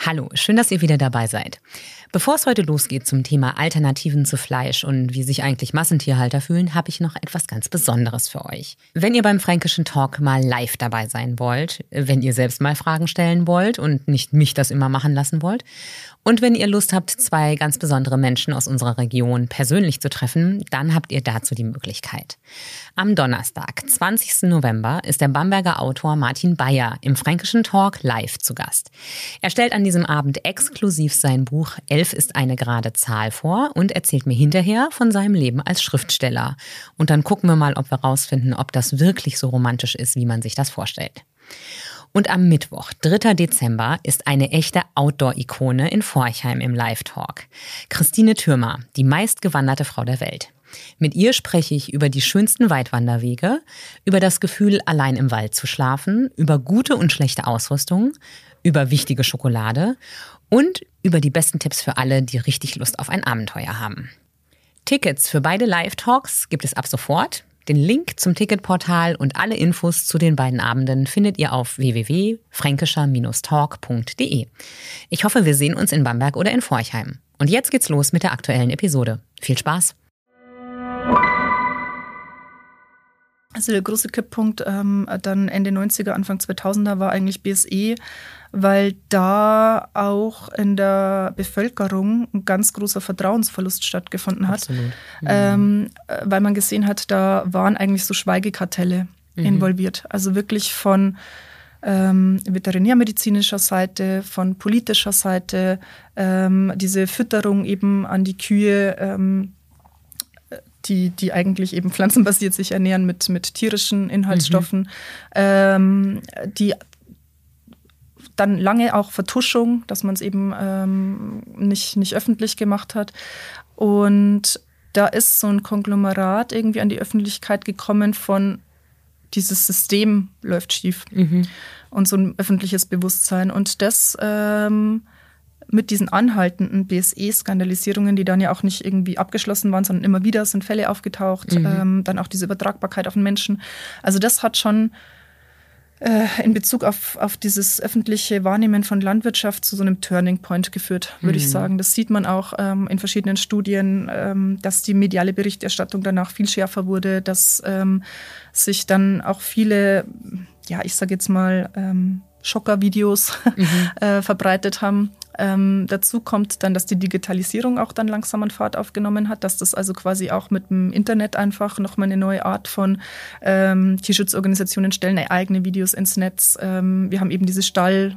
Hallo, schön, dass ihr wieder dabei seid. Bevor es heute losgeht zum Thema Alternativen zu Fleisch und wie sich eigentlich Massentierhalter fühlen, habe ich noch etwas ganz Besonderes für euch. Wenn ihr beim Fränkischen Talk mal live dabei sein wollt, wenn ihr selbst mal Fragen stellen wollt und nicht mich das immer machen lassen wollt, und wenn ihr Lust habt, zwei ganz besondere Menschen aus unserer Region persönlich zu treffen, dann habt ihr dazu die Möglichkeit. Am Donnerstag, 20. November, ist der Bamberger Autor Martin Beyer im Fränkischen Talk live zu Gast. Er stellt an diesem Abend exklusiv sein Buch 11 ist eine gerade Zahl vor und erzählt mir hinterher von seinem Leben als Schriftsteller. Und dann gucken wir mal, ob wir rausfinden, ob das wirklich so romantisch ist, wie man sich das vorstellt. Und am Mittwoch, 3. Dezember, ist eine echte Outdoor-Ikone in Forchheim im Live-Talk. Christine Thürmer, die meistgewanderte Frau der Welt. Mit ihr spreche ich über die schönsten Weitwanderwege, über das Gefühl, allein im Wald zu schlafen, über gute und schlechte Ausrüstung, über wichtige Schokolade und über die besten Tipps für alle, die richtig Lust auf ein Abenteuer haben. Tickets für beide Live-Talks gibt es ab sofort. Den Link zum Ticketportal und alle Infos zu den beiden Abenden findet ihr auf www.fränkischer-talk.de. Ich hoffe, wir sehen uns in Bamberg oder in Forchheim. Und jetzt geht's los mit der aktuellen Episode. Viel Spaß! Also der große Kipppunkt dann Ende 90er, Anfang 2000er war eigentlich BSE, weil da auch in der Bevölkerung ein ganz großer Vertrauensverlust stattgefunden hat. Absolut. Weil man gesehen hat, da waren eigentlich so Schweigekartelle involviert. Also wirklich von veterinärmedizinischer Seite, von politischer Seite, diese Fütterung eben an die Kühe, die eigentlich eben pflanzenbasiert sich ernähren mit tierischen Inhaltsstoffen, die dann lange auch Vertuschung, dass man es eben nicht öffentlich gemacht hat. Und da ist so ein Konglomerat irgendwie an die Öffentlichkeit gekommen von dieses System läuft schief und so ein öffentliches Bewusstsein. Und das mit diesen anhaltenden BSE-Skandalisierungen, die dann ja auch nicht irgendwie abgeschlossen waren, sondern immer wieder sind Fälle aufgetaucht, dann auch diese Übertragbarkeit auf den Menschen. Also das hat schon in Bezug auf dieses öffentliche Wahrnehmen von Landwirtschaft zu so einem Turning Point geführt, würde ich sagen. Das sieht man auch in verschiedenen Studien, dass die mediale Berichterstattung danach viel schärfer wurde, dass sich dann auch viele, ja, ich sage jetzt mal, Schockervideos verbreitet haben. Dazu kommt dann, dass die Digitalisierung auch dann langsam an Fahrt aufgenommen hat, dass das also quasi auch mit dem Internet einfach nochmal eine neue Art von Tierschutzorganisationen stellen eigene Videos ins Netz. Wir haben eben diese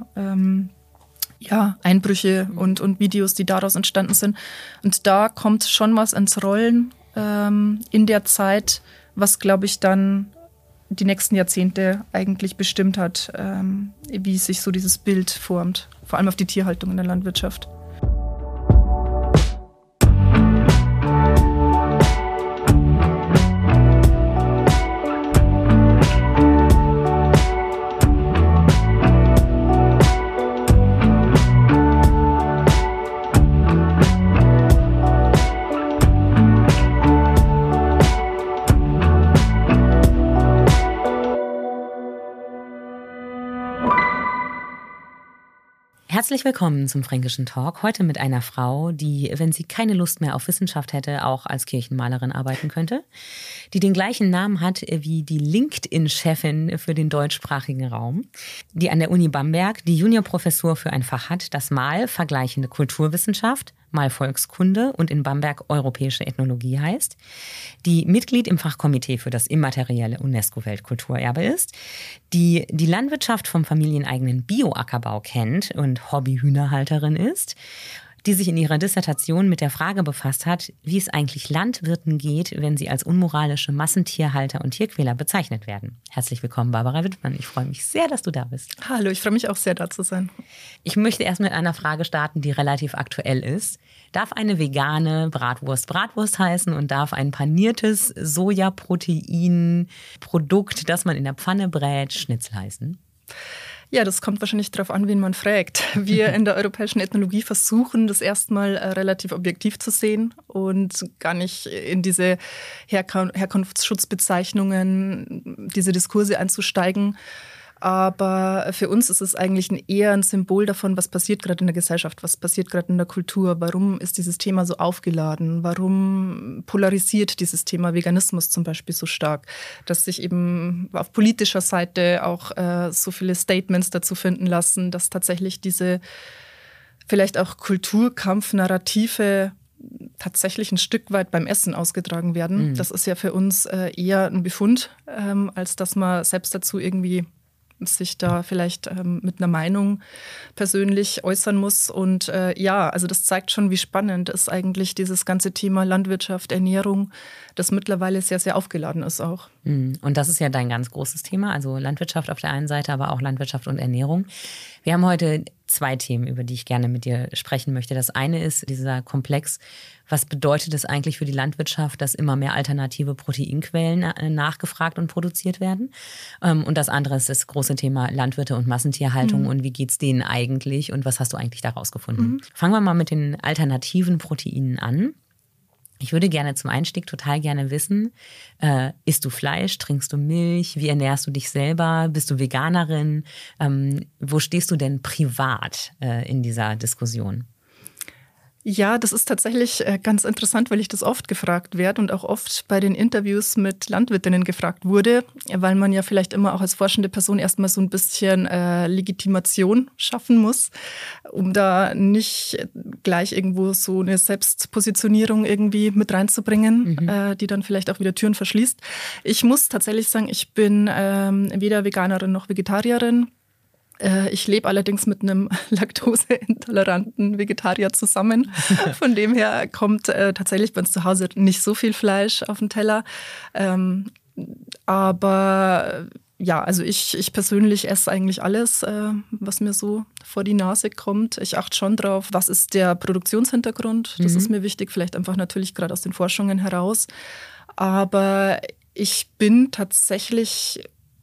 Einbrüche und Videos, die daraus entstanden sind. Und da kommt schon was ins Rollen in der Zeit, was, glaube ich, dann die nächsten Jahrzehnte eigentlich bestimmt hat, wie sich so dieses Bild formt, vor allem auf die Tierhaltung in der Landwirtschaft. Herzlich willkommen zum Fränkischen Talk. Heute mit einer Frau, die, wenn sie keine Lust mehr auf Wissenschaft hätte, auch als Kirchenmalerin arbeiten könnte. Die den gleichen Namen hat wie die LinkedIn-Chefin für den deutschsprachigen Raum. Die an der Uni Bamberg die Juniorprofessur für ein Fach hat, das mal vergleichende Kulturwissenschaft, mal Volkskunde und in Bamberg europäische Ethnologie heißt, die Mitglied im Fachkomitee für das immaterielle UNESCO-Weltkulturerbe ist, die die Landwirtschaft vom familieneigenen Bioackerbau kennt und Hobby-Hühnerhalterin ist, die sich in ihrer Dissertation mit der Frage befasst hat, wie es eigentlich Landwirten geht, wenn sie als unmoralische Massentierhalter und Tierquäler bezeichnet werden. Herzlich willkommen, Barbara Wittmann. Ich freue mich sehr, dass du da bist. Hallo, ich freue mich auch sehr, da zu sein. Ich möchte erst mit einer Frage starten, die relativ aktuell ist. Darf eine vegane Bratwurst Bratwurst heißen und darf ein paniertes Sojaprotein-Produkt, das man in der Pfanne brät, Schnitzel heißen? Ja, das kommt wahrscheinlich darauf an, wen man fragt. Wir in der europäischen Ethnologie versuchen, das erstmal relativ objektiv zu sehen und gar nicht in diese Herkunftsschutzbezeichnungen, diese Diskurse einzusteigen. Aber für uns ist es eigentlich eher ein Symbol davon, was passiert gerade in der Gesellschaft, was passiert gerade in der Kultur, warum ist dieses Thema so aufgeladen, warum polarisiert dieses Thema Veganismus zum Beispiel so stark, dass sich eben auf politischer Seite auch so viele Statements dazu finden lassen, dass tatsächlich diese vielleicht auch Kulturkampf-Narrative tatsächlich ein Stück weit beim Essen ausgetragen werden. Das ist ja für uns eher ein Befund, als dass man selbst dazu irgendwie sich da vielleicht mit einer Meinung persönlich äußern muss. Und also das zeigt schon, wie spannend ist eigentlich dieses ganze Thema Landwirtschaft, Ernährung, das mittlerweile sehr, sehr aufgeladen ist auch. Und das ist ja dein ganz großes Thema, also Landwirtschaft auf der einen Seite, aber auch Landwirtschaft und Ernährung. Wir haben heute 2 Themen, über die ich gerne mit dir sprechen möchte. Das eine ist dieser Komplex, was bedeutet es eigentlich für die Landwirtschaft, dass immer mehr alternative Proteinquellen nachgefragt und produziert werden? Und das andere ist das große Thema Landwirte und Massentierhaltung und wie geht's denen eigentlich und was hast du eigentlich da rausgefunden? Fangen wir mal mit den alternativen Proteinen an. Ich würde gerne zum Einstieg total gerne wissen, isst du Fleisch, trinkst du Milch, wie ernährst du dich selber, bist du Veganerin? Wo stehst du denn privat in dieser Diskussion? Ja, das ist tatsächlich ganz interessant, weil ich das oft gefragt werde und auch oft bei den Interviews mit Landwirtinnen gefragt wurde, weil man ja vielleicht immer auch als forschende Person erstmal so ein bisschen Legitimation schaffen muss, um da nicht gleich irgendwo so eine Selbstpositionierung irgendwie mit reinzubringen, die dann vielleicht auch wieder Türen verschließt. Ich muss tatsächlich sagen, ich bin weder Veganerin noch Vegetarierin. Ich lebe allerdings mit einem laktoseintoleranten Vegetarier zusammen. Von dem her kommt tatsächlich bei uns zu Hause nicht so viel Fleisch auf den Teller. Aber ja, also ich persönlich esse eigentlich alles, was mir so vor die Nase kommt. Ich achte schon drauf, was ist der Produktionshintergrund. Das ist mir wichtig, vielleicht einfach natürlich gerade aus den Forschungen heraus. Aber ich bin tatsächlich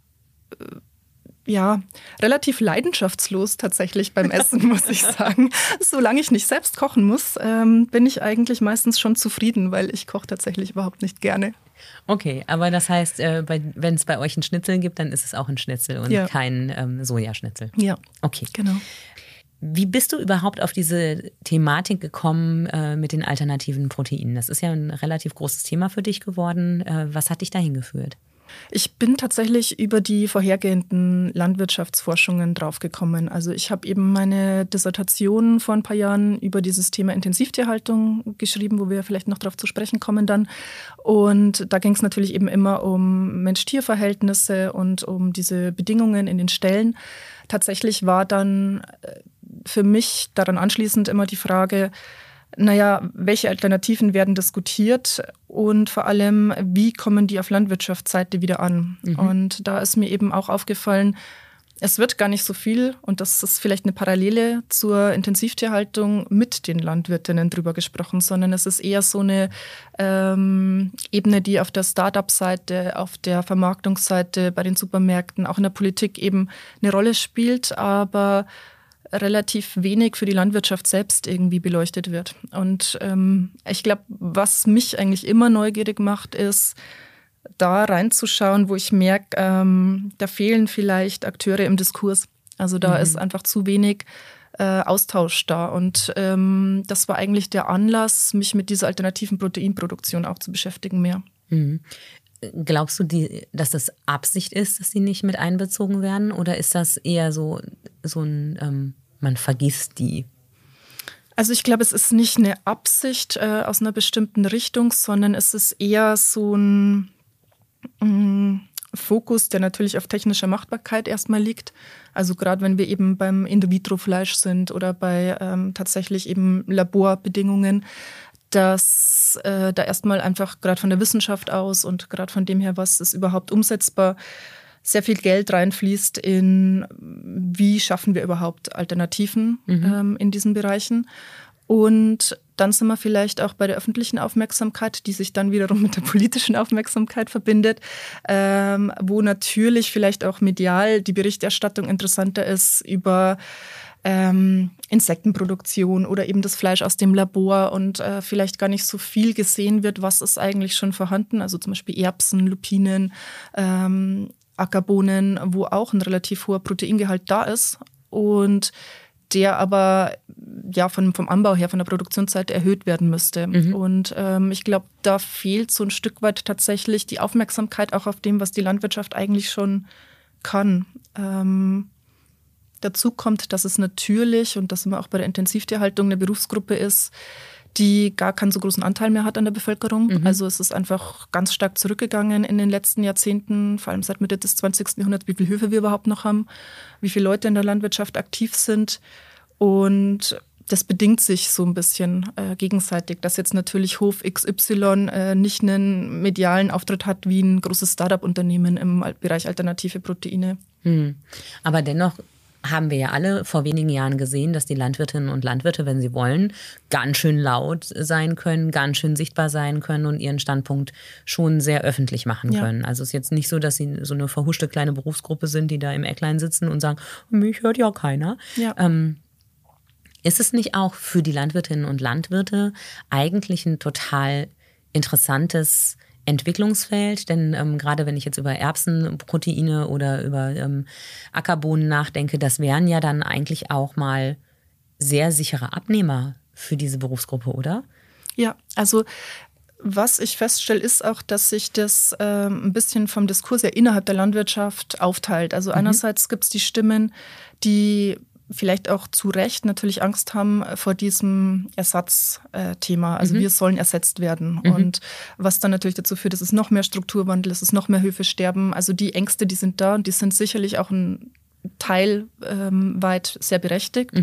relativ leidenschaftslos tatsächlich beim Essen, muss ich sagen. Solange ich nicht selbst kochen muss, bin ich eigentlich meistens schon zufrieden, weil ich koche tatsächlich überhaupt nicht gerne. Okay, aber das heißt, wenn es bei euch ein Schnitzel gibt, dann ist es auch ein Schnitzel und kein Sojaschnitzel. Ja, okay, genau. Wie bist du überhaupt auf diese Thematik gekommen mit den alternativen Proteinen? Das ist ja ein relativ großes Thema für dich geworden. Was hat dich dahin geführt? Ich bin tatsächlich über die vorhergehenden Landwirtschaftsforschungen draufgekommen. Also ich habe eben meine Dissertation vor ein paar Jahren über dieses Thema Intensivtierhaltung geschrieben, wo wir vielleicht noch drauf zu sprechen kommen dann. Und da ging es natürlich eben immer um Mensch-Tier-Verhältnisse und um diese Bedingungen in den Ställen. Tatsächlich war dann für mich daran anschließend immer die Frage, welche Alternativen werden diskutiert und vor allem, wie kommen die auf Landwirtschaftsseite wieder an? Und da ist mir eben auch aufgefallen, es wird gar nicht so viel, und das ist vielleicht eine Parallele zur Intensivtierhaltung, mit den Landwirtinnen drüber gesprochen, sondern es ist eher so eine Ebene, die auf der Start-up-Seite, auf der Vermarktungsseite, bei den Supermärkten, auch in der Politik eben eine Rolle spielt, aber relativ wenig für die Landwirtschaft selbst irgendwie beleuchtet wird. Und ich glaube, was mich eigentlich immer neugierig macht, ist, da reinzuschauen, wo ich merke, da fehlen vielleicht Akteure im Diskurs. Also da ist einfach zu wenig Austausch da. Und das war eigentlich der Anlass, mich mit dieser alternativen Proteinproduktion auch zu beschäftigen mehr. Glaubst du, dass das Absicht ist, dass sie nicht mit einbezogen werden? Oder ist das eher so ein, man vergisst die? Also ich glaube, es ist nicht eine Absicht aus einer bestimmten Richtung, sondern es ist eher so ein Fokus, der natürlich auf technischer Machbarkeit erstmal liegt. Also gerade wenn wir eben beim In-vitro-Fleisch sind oder bei tatsächlich eben Laborbedingungen, dass da erstmal einfach gerade von der Wissenschaft aus und gerade von dem her, was ist überhaupt umsetzbar, sehr viel Geld reinfließt in, wie schaffen wir überhaupt Alternativen in diesen Bereichen. Und dann sind wir vielleicht auch bei der öffentlichen Aufmerksamkeit, die sich dann wiederum mit der politischen Aufmerksamkeit verbindet, wo natürlich vielleicht auch medial die Berichterstattung interessanter ist über Insektenproduktion oder eben das Fleisch aus dem Labor und vielleicht gar nicht so viel gesehen wird, was ist eigentlich schon vorhanden, also zum Beispiel Erbsen, Lupinen, Ackerbohnen, wo auch ein relativ hoher Proteingehalt da ist und der aber ja vom Anbau her, von der Produktionsseite erhöht werden müsste. Und ich glaube, da fehlt so ein Stück weit tatsächlich die Aufmerksamkeit auch auf dem, was die Landwirtschaft eigentlich schon kann. Dazu kommt, dass es natürlich, und das immer auch bei der Intensivtierhaltung, eine Berufsgruppe ist, die gar keinen so großen Anteil mehr hat an der Bevölkerung. Also es ist einfach ganz stark zurückgegangen in den letzten Jahrzehnten, vor allem seit Mitte des 20. Jahrhunderts, wie viele Höfe wir überhaupt noch haben, wie viele Leute in der Landwirtschaft aktiv sind. Und das bedingt sich so ein bisschen gegenseitig, dass jetzt natürlich Hof XY nicht einen medialen Auftritt hat wie ein großes Start-up-Unternehmen im Bereich alternative Proteine. Aber dennoch haben wir ja alle vor wenigen Jahren gesehen, dass die Landwirtinnen und Landwirte, wenn sie wollen, ganz schön laut sein können, ganz schön sichtbar sein können und ihren Standpunkt schon sehr öffentlich machen können. Also es ist jetzt nicht so, dass sie so eine verhuschte kleine Berufsgruppe sind, die da im Ecklein sitzen und sagen, mich hört ja keiner. Ja. Ist es nicht auch für die Landwirtinnen und Landwirte eigentlich ein total interessantes Entwicklungsfeld? Denn gerade wenn ich jetzt über Erbsenproteine oder über Ackerbohnen nachdenke, das wären ja dann eigentlich auch mal sehr sichere Abnehmer für diese Berufsgruppe, oder? Ja, also was ich feststelle, ist auch, dass sich das ein bisschen vom Diskurs ja innerhalb der Landwirtschaft aufteilt. Also einerseits gibt es die Stimmen, die vielleicht auch zu Recht natürlich Angst haben vor diesem Ersatzthema. Also wir sollen ersetzt werden. Und was dann natürlich dazu führt, dass es noch mehr Strukturwandel, dass es noch mehr Höfe sterben. Also die Ängste, die sind da und die sind sicherlich auch ein Teil weit sehr berechtigt.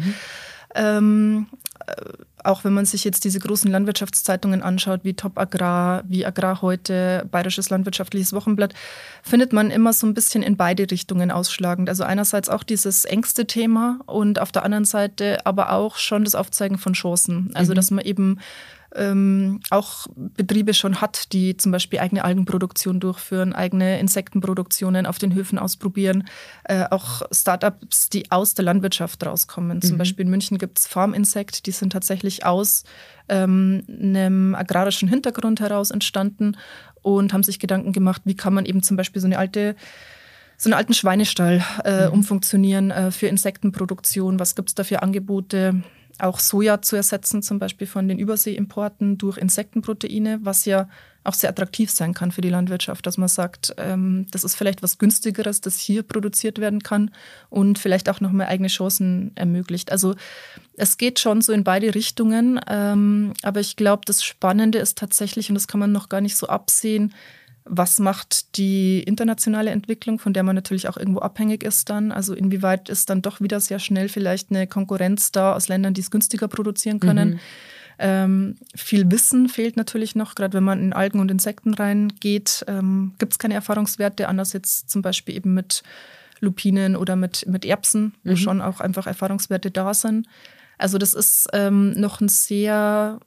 Auch wenn man sich jetzt diese großen Landwirtschaftszeitungen anschaut, wie Top Agrar, wie Agrar heute, Bayerisches Landwirtschaftliches Wochenblatt, findet man immer so ein bisschen in beide Richtungen ausschlagend. Also einerseits auch dieses Ängste-Thema und auf der anderen Seite aber auch schon das Aufzeigen von Chancen. Also dass man eben auch Betriebe schon hat, die zum Beispiel eigene Algenproduktion durchführen, eigene Insektenproduktionen auf den Höfen ausprobieren, auch Startups, die aus der Landwirtschaft rauskommen. Zum Beispiel in München gibt es Farm Insect, die sind tatsächlich aus einem agrarischen Hintergrund heraus entstanden und haben sich Gedanken gemacht, wie kann man eben zum Beispiel so einen alten Schweinestall umfunktionieren für Insektenproduktion. Was gibt es da für Angebote? Auch Soja zu ersetzen, zum Beispiel von den Überseeimporten durch Insektenproteine, was ja auch sehr attraktiv sein kann für die Landwirtschaft, dass man sagt, das ist vielleicht was Günstigeres, das hier produziert werden kann und vielleicht auch noch mehr eigene Chancen ermöglicht. Also es geht schon so in beide Richtungen, aber ich glaube, das Spannende ist tatsächlich, und das kann man noch gar nicht so absehen, was macht die internationale Entwicklung, von der man natürlich auch irgendwo abhängig ist dann? Also inwieweit ist dann doch wieder sehr schnell vielleicht eine Konkurrenz da aus Ländern, die es günstiger produzieren können? Viel Wissen fehlt natürlich noch, gerade wenn man in Algen und Insekten reingeht, gibt es keine Erfahrungswerte, anders jetzt zum Beispiel eben mit Lupinen oder mit Erbsen, wo schon auch einfach Erfahrungswerte da sind. Also das ist noch ein sehr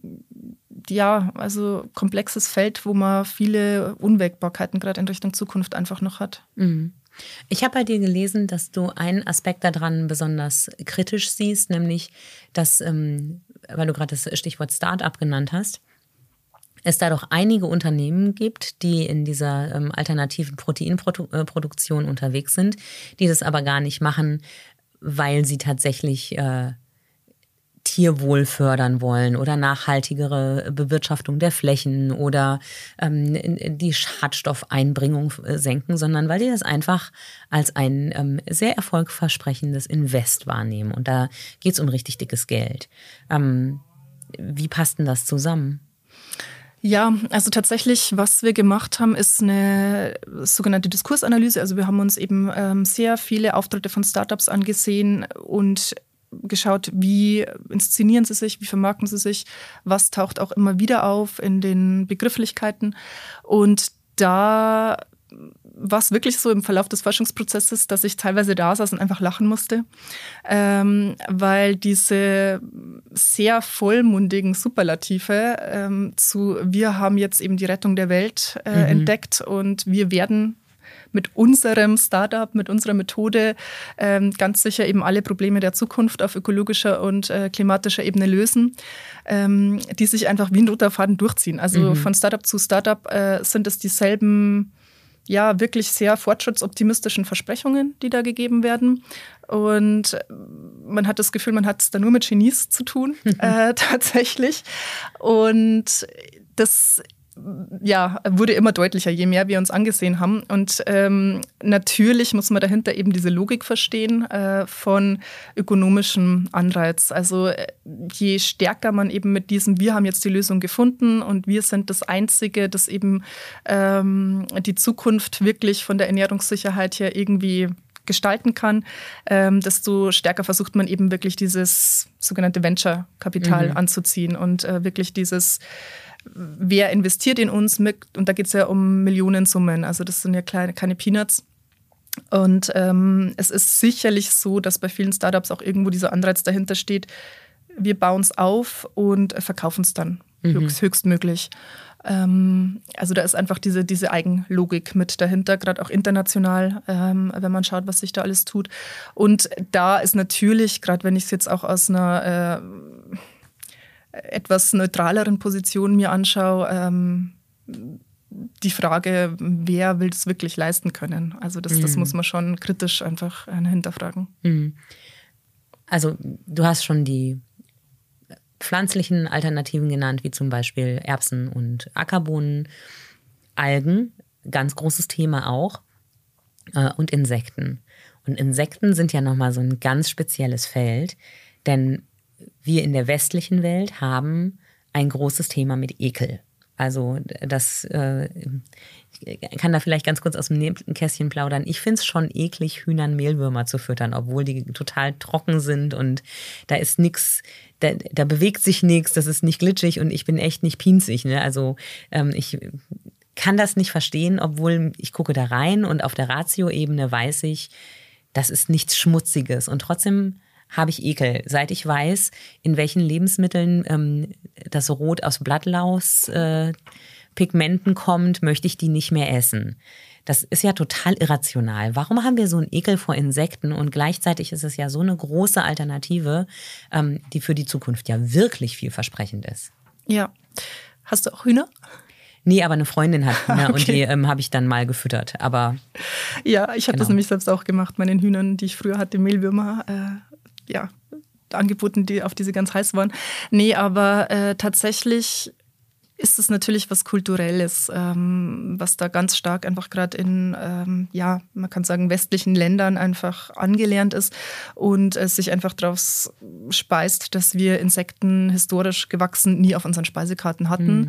also komplexes Feld, wo man viele Unwägbarkeiten gerade in Richtung Zukunft einfach noch hat. Ich habe bei dir gelesen, dass du einen Aspekt daran besonders kritisch siehst, nämlich, dass, weil du gerade das Stichwort Start-up genannt hast, es da doch einige Unternehmen gibt, die in dieser alternativen Proteinproduktion unterwegs sind, die das aber gar nicht machen, weil sie tatsächlich Tierwohl fördern wollen oder nachhaltigere Bewirtschaftung der Flächen oder die Schadstoffeinbringung senken, sondern weil die das einfach als ein sehr erfolgversprechendes Invest wahrnehmen. Und da geht es um richtig dickes Geld. Wie passt denn das zusammen? Ja, also tatsächlich, was wir gemacht haben, ist eine sogenannte Diskursanalyse. Also wir haben uns eben sehr viele Auftritte von Startups angesehen und geschaut, wie inszenieren sie sich, wie vermarkten sie sich, was taucht auch immer wieder auf in den Begrifflichkeiten. Und da war es wirklich so im Verlauf des Forschungsprozesses, dass ich teilweise da saß und einfach lachen musste, weil diese sehr vollmundigen Superlative zu wir haben jetzt eben die Rettung der Welt entdeckt und wir werden mit unserem Startup, mit unserer Methode ganz sicher eben alle Probleme der Zukunft auf ökologischer und klimatischer Ebene lösen, die sich einfach wie ein roter Faden durchziehen. Also von Startup zu Startup sind es dieselben ja, wirklich sehr fortschrittsoptimistischen Versprechungen, die da gegeben werden. Und man hat das Gefühl, man hat es da nur mit Genies zu tun, tatsächlich. Und das wurde immer deutlicher, je mehr wir uns angesehen haben. Und natürlich muss man dahinter eben diese Logik verstehen von ökonomischem Anreiz. Also je stärker man eben mit diesem, wir haben jetzt die Lösung gefunden und wir sind das Einzige, das eben die Zukunft wirklich von der Ernährungssicherheit her irgendwie gestalten kann, desto stärker versucht man eben wirklich dieses sogenannte Venture-Kapital anzuziehen und wirklich dieses, wer investiert in uns mit, und da geht es ja um Millionensummen, also das sind ja keine Peanuts. Und es ist sicherlich so, dass bei vielen Startups auch irgendwo dieser Anreiz dahinter steht, wir bauen es auf und verkaufen es dann höchstmöglich. Also da ist einfach diese Eigenlogik mit dahinter, gerade auch international, wenn man schaut, was sich da alles tut. Und da ist natürlich, gerade wenn ich es jetzt auch aus einer etwas neutraleren Position mir anschaue, die Frage, wer will es wirklich leisten können? Also das muss man schon kritisch einfach hinterfragen. Also du hast schon die pflanzlichen Alternativen genannt, wie zum Beispiel Erbsen und Ackerbohnen, Algen, ganz großes Thema auch, und Insekten. Und Insekten sind ja nochmal so ein ganz spezielles Feld, denn wir in der westlichen Welt haben ein großes Thema mit Ekel. Also das ich kann da vielleicht ganz kurz aus dem Nähkästchen plaudern. Ich finde es schon eklig, Hühnern Mehlwürmer zu füttern, obwohl die total trocken sind und da ist nichts, da bewegt sich nichts, das ist nicht glitschig und ich bin echt nicht pinzig. Ne? Also ich kann das nicht verstehen, obwohl ich gucke da rein und auf der Ratio-Ebene weiß ich, das ist nichts Schmutziges und trotzdem habe ich Ekel. Seit ich weiß, in welchen Lebensmitteln das Rot aus Blattlaus Pigmenten kommt, möchte ich die nicht mehr essen. Das ist ja total irrational. Warum haben wir so einen Ekel vor Insekten und gleichzeitig ist es ja so eine große Alternative, die für die Zukunft ja wirklich vielversprechend ist? Ja. Hast du auch Hühner? Nee, aber eine Freundin hat Hühner und die habe ich dann mal gefüttert. Aber ja, ich habe das nämlich selbst auch gemacht, meinen Hühnern, die ich früher hatte, Mehlwürmer, angeboten, auf die sie ganz heiß waren. Nee, aber tatsächlich ist es natürlich was Kulturelles, was da ganz stark einfach gerade in, man kann sagen, westlichen Ländern einfach angelernt ist und es sich einfach daraus speist, dass wir Insekten historisch gewachsen nie auf unseren Speisekarten hatten.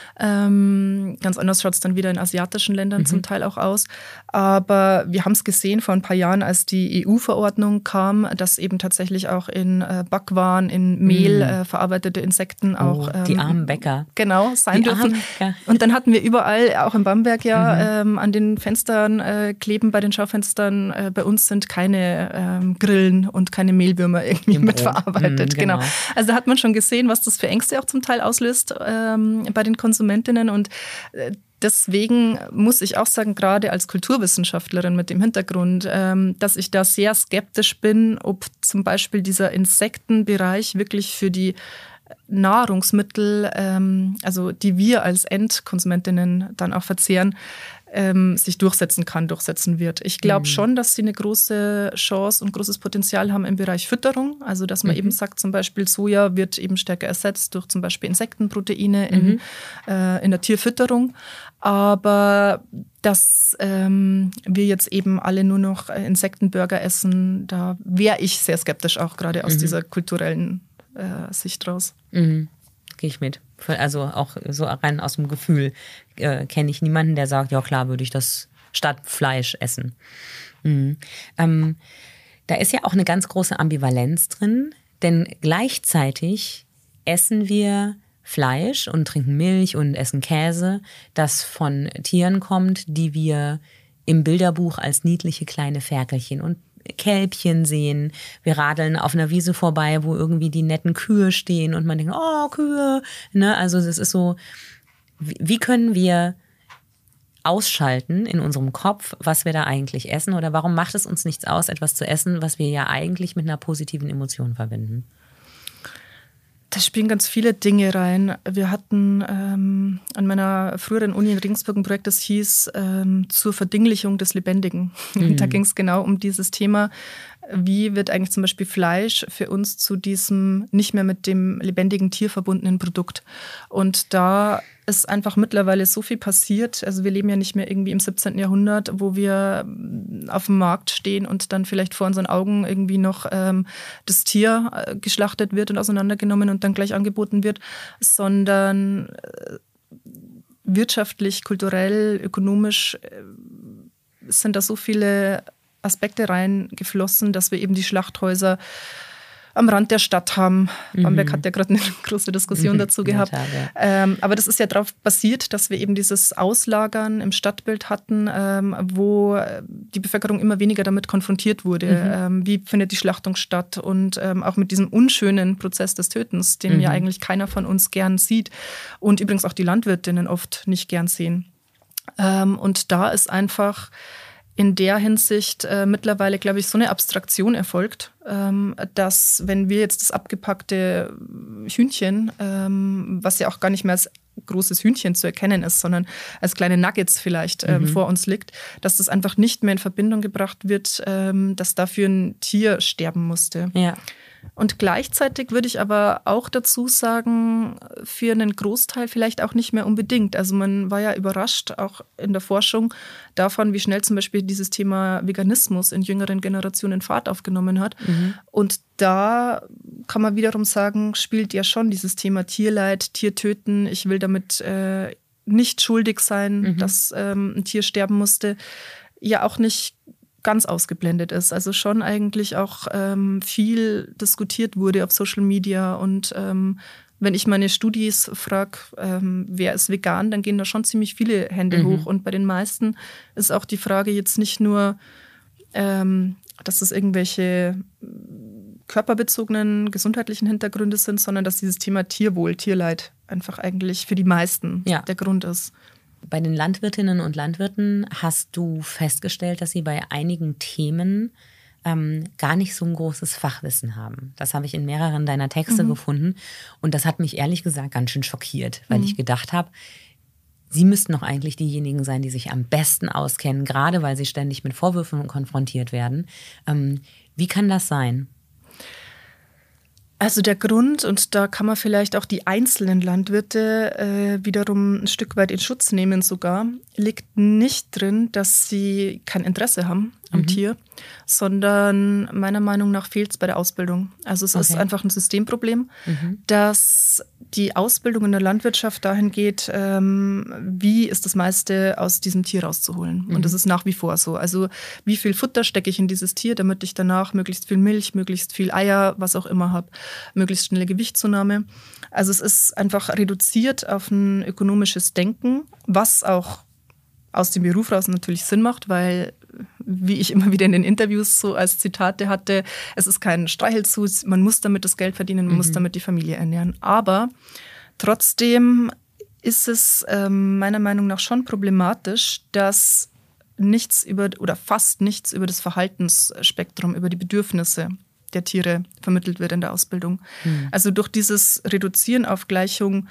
Ganz anders schaut es dann wieder in asiatischen Ländern zum Teil auch aus. Aber wir haben es gesehen vor ein paar Jahren, als die EU-Verordnung kam, dass eben tatsächlich auch in Backwaren, in Mehl verarbeitete Insekten auch... die armen Bäcker. Genau, sein dürfen. Und dann hatten wir überall, auch in Bamberg an den Fenstern kleben, bei den Schaufenstern, bei uns sind keine Grillen und keine Mehlwürmer irgendwie mitverarbeitet. Genau. Also hat man schon gesehen, was das für Ängste auch zum Teil auslöst bei den Konsumentinnen und deswegen muss ich auch sagen, gerade als Kulturwissenschaftlerin mit dem Hintergrund, dass ich da sehr skeptisch bin, ob zum Beispiel dieser Insektenbereich wirklich für die Nahrungsmittel, also die wir als Endkonsumentinnen dann auch verzehren, sich durchsetzen wird. Ich glaube schon, dass sie eine große Chance und großes Potenzial haben im Bereich Fütterung. Also dass man eben sagt, zum Beispiel Soja wird eben stärker ersetzt durch zum Beispiel Insektenproteine in der Tierfütterung. Aber dass wir jetzt eben alle nur noch Insektenburger essen, da wäre ich sehr skeptisch, auch gerade aus dieser kulturellen Sicht raus. Gehe ich mit. Also auch so rein aus dem Gefühl kenne ich niemanden, der sagt, ja klar, würde ich das statt Fleisch essen. Da ist ja auch eine ganz große Ambivalenz drin, denn gleichzeitig essen wir Fleisch und trinken Milch und essen Käse, das von Tieren kommt, die wir im Bilderbuch als niedliche kleine Ferkelchen und Kälbchen sehen. Wir radeln auf einer Wiese vorbei, wo irgendwie die netten Kühe stehen und man denkt, oh, Kühe. Ne? Also das ist so, wie können wir ausschalten in unserem Kopf, was wir da eigentlich essen? Oder warum macht es uns nichts aus, etwas zu essen, was wir ja eigentlich mit einer positiven Emotion verbinden? Da spielen ganz viele Dinge rein. Wir hatten an meiner früheren Uni in Regensburg ein Projekt, das hieß zur Verdinglichung des Lebendigen. Da ging es genau um dieses Thema, wie wird eigentlich zum Beispiel Fleisch für uns zu diesem nicht mehr mit dem lebendigen Tier verbundenen Produkt. Und da ist einfach mittlerweile so viel passiert. Also wir leben ja nicht mehr irgendwie im 17. Jahrhundert, wo wir auf dem Markt stehen und dann vielleicht vor unseren Augen irgendwie noch das Tier geschlachtet wird und auseinandergenommen und dann gleich angeboten wird, sondern wirtschaftlich, kulturell, ökonomisch sind da so viele Aspekte reingeflossen, dass wir eben die Schlachthäuser am Rand der Stadt haben. Bamberg hat ja gerade eine große Diskussion dazu gehabt. Aber das ist ja darauf basiert, dass wir eben dieses Auslagern im Stadtbild hatten, wo die Bevölkerung immer weniger damit konfrontiert wurde. Wie findet die Schlachtung statt? Und auch mit diesem unschönen Prozess des Tötens, den ja eigentlich keiner von uns gern sieht. Und übrigens auch die Landwirtinnen oft nicht gern sehen. Und da ist einfach in der Hinsicht mittlerweile, glaube ich, so eine Abstraktion erfolgt, dass wenn wir jetzt das abgepackte Hühnchen, was ja auch gar nicht mehr als großes Hühnchen zu erkennen ist, sondern als kleine Nuggets vielleicht vor uns liegt, dass das einfach nicht mehr in Verbindung gebracht wird, dass dafür ein Tier sterben musste. Ja. Und gleichzeitig würde ich aber auch dazu sagen, für einen Großteil vielleicht auch nicht mehr unbedingt. Also man war ja überrascht, auch in der Forschung, davon, wie schnell zum Beispiel dieses Thema Veganismus in jüngeren Generationen Fahrt aufgenommen hat. Und da kann man wiederum sagen, spielt ja schon dieses Thema Tierleid, Tiertöten. Ich will damit nicht schuldig sein, dass ein Tier sterben musste, ja auch nicht ganz ausgeblendet ist. Also schon eigentlich auch viel diskutiert wurde auf Social Media. Und wenn ich meine Studis frage, wer ist vegan, dann gehen da schon ziemlich viele Hände hoch. Und bei den meisten ist auch die Frage jetzt nicht nur, dass es irgendwelche körperbezogenen, gesundheitlichen Hintergründe sind, sondern dass dieses Thema Tierwohl, Tierleid einfach eigentlich für die meisten der Grund ist. Bei den Landwirtinnen und Landwirten hast du festgestellt, dass sie bei einigen Themen gar nicht so ein großes Fachwissen haben. Das habe ich in mehreren deiner Texte gefunden. Und das hat mich ehrlich gesagt ganz schön schockiert, weil ich gedacht habe, sie müssten doch eigentlich diejenigen sein, die sich am besten auskennen, gerade weil sie ständig mit Vorwürfen konfrontiert werden. Wie kann das sein? Also der Grund, und da kann man vielleicht auch die einzelnen Landwirte wiederum ein Stück weit in Schutz nehmen sogar, liegt nicht drin, dass sie kein Interesse haben am Tier, sondern meiner Meinung nach fehlt es bei der Ausbildung. Also es ist einfach ein Systemproblem, dass die Ausbildung in der Landwirtschaft dahin geht, wie ist das meiste aus diesem Tier rauszuholen. Und das ist nach wie vor so. Also wie viel Futter stecke ich in dieses Tier, damit ich danach möglichst viel Milch, möglichst viel Eier, was auch immer habe, möglichst schnelle Gewichtszunahme. Also es ist einfach reduziert auf ein ökonomisches Denken, was auch aus dem Beruf raus natürlich Sinn macht, weil, wie ich immer wieder in den Interviews so als Zitate hatte, es ist kein Streichelzoo, man muss damit das Geld verdienen, man muss damit die Familie ernähren. Aber trotzdem ist es meiner Meinung nach schon problematisch, dass fast nichts über das Verhaltensspektrum, über die Bedürfnisse der Tiere vermittelt wird in der Ausbildung. Also durch dieses Reduzieren auf Gleichung,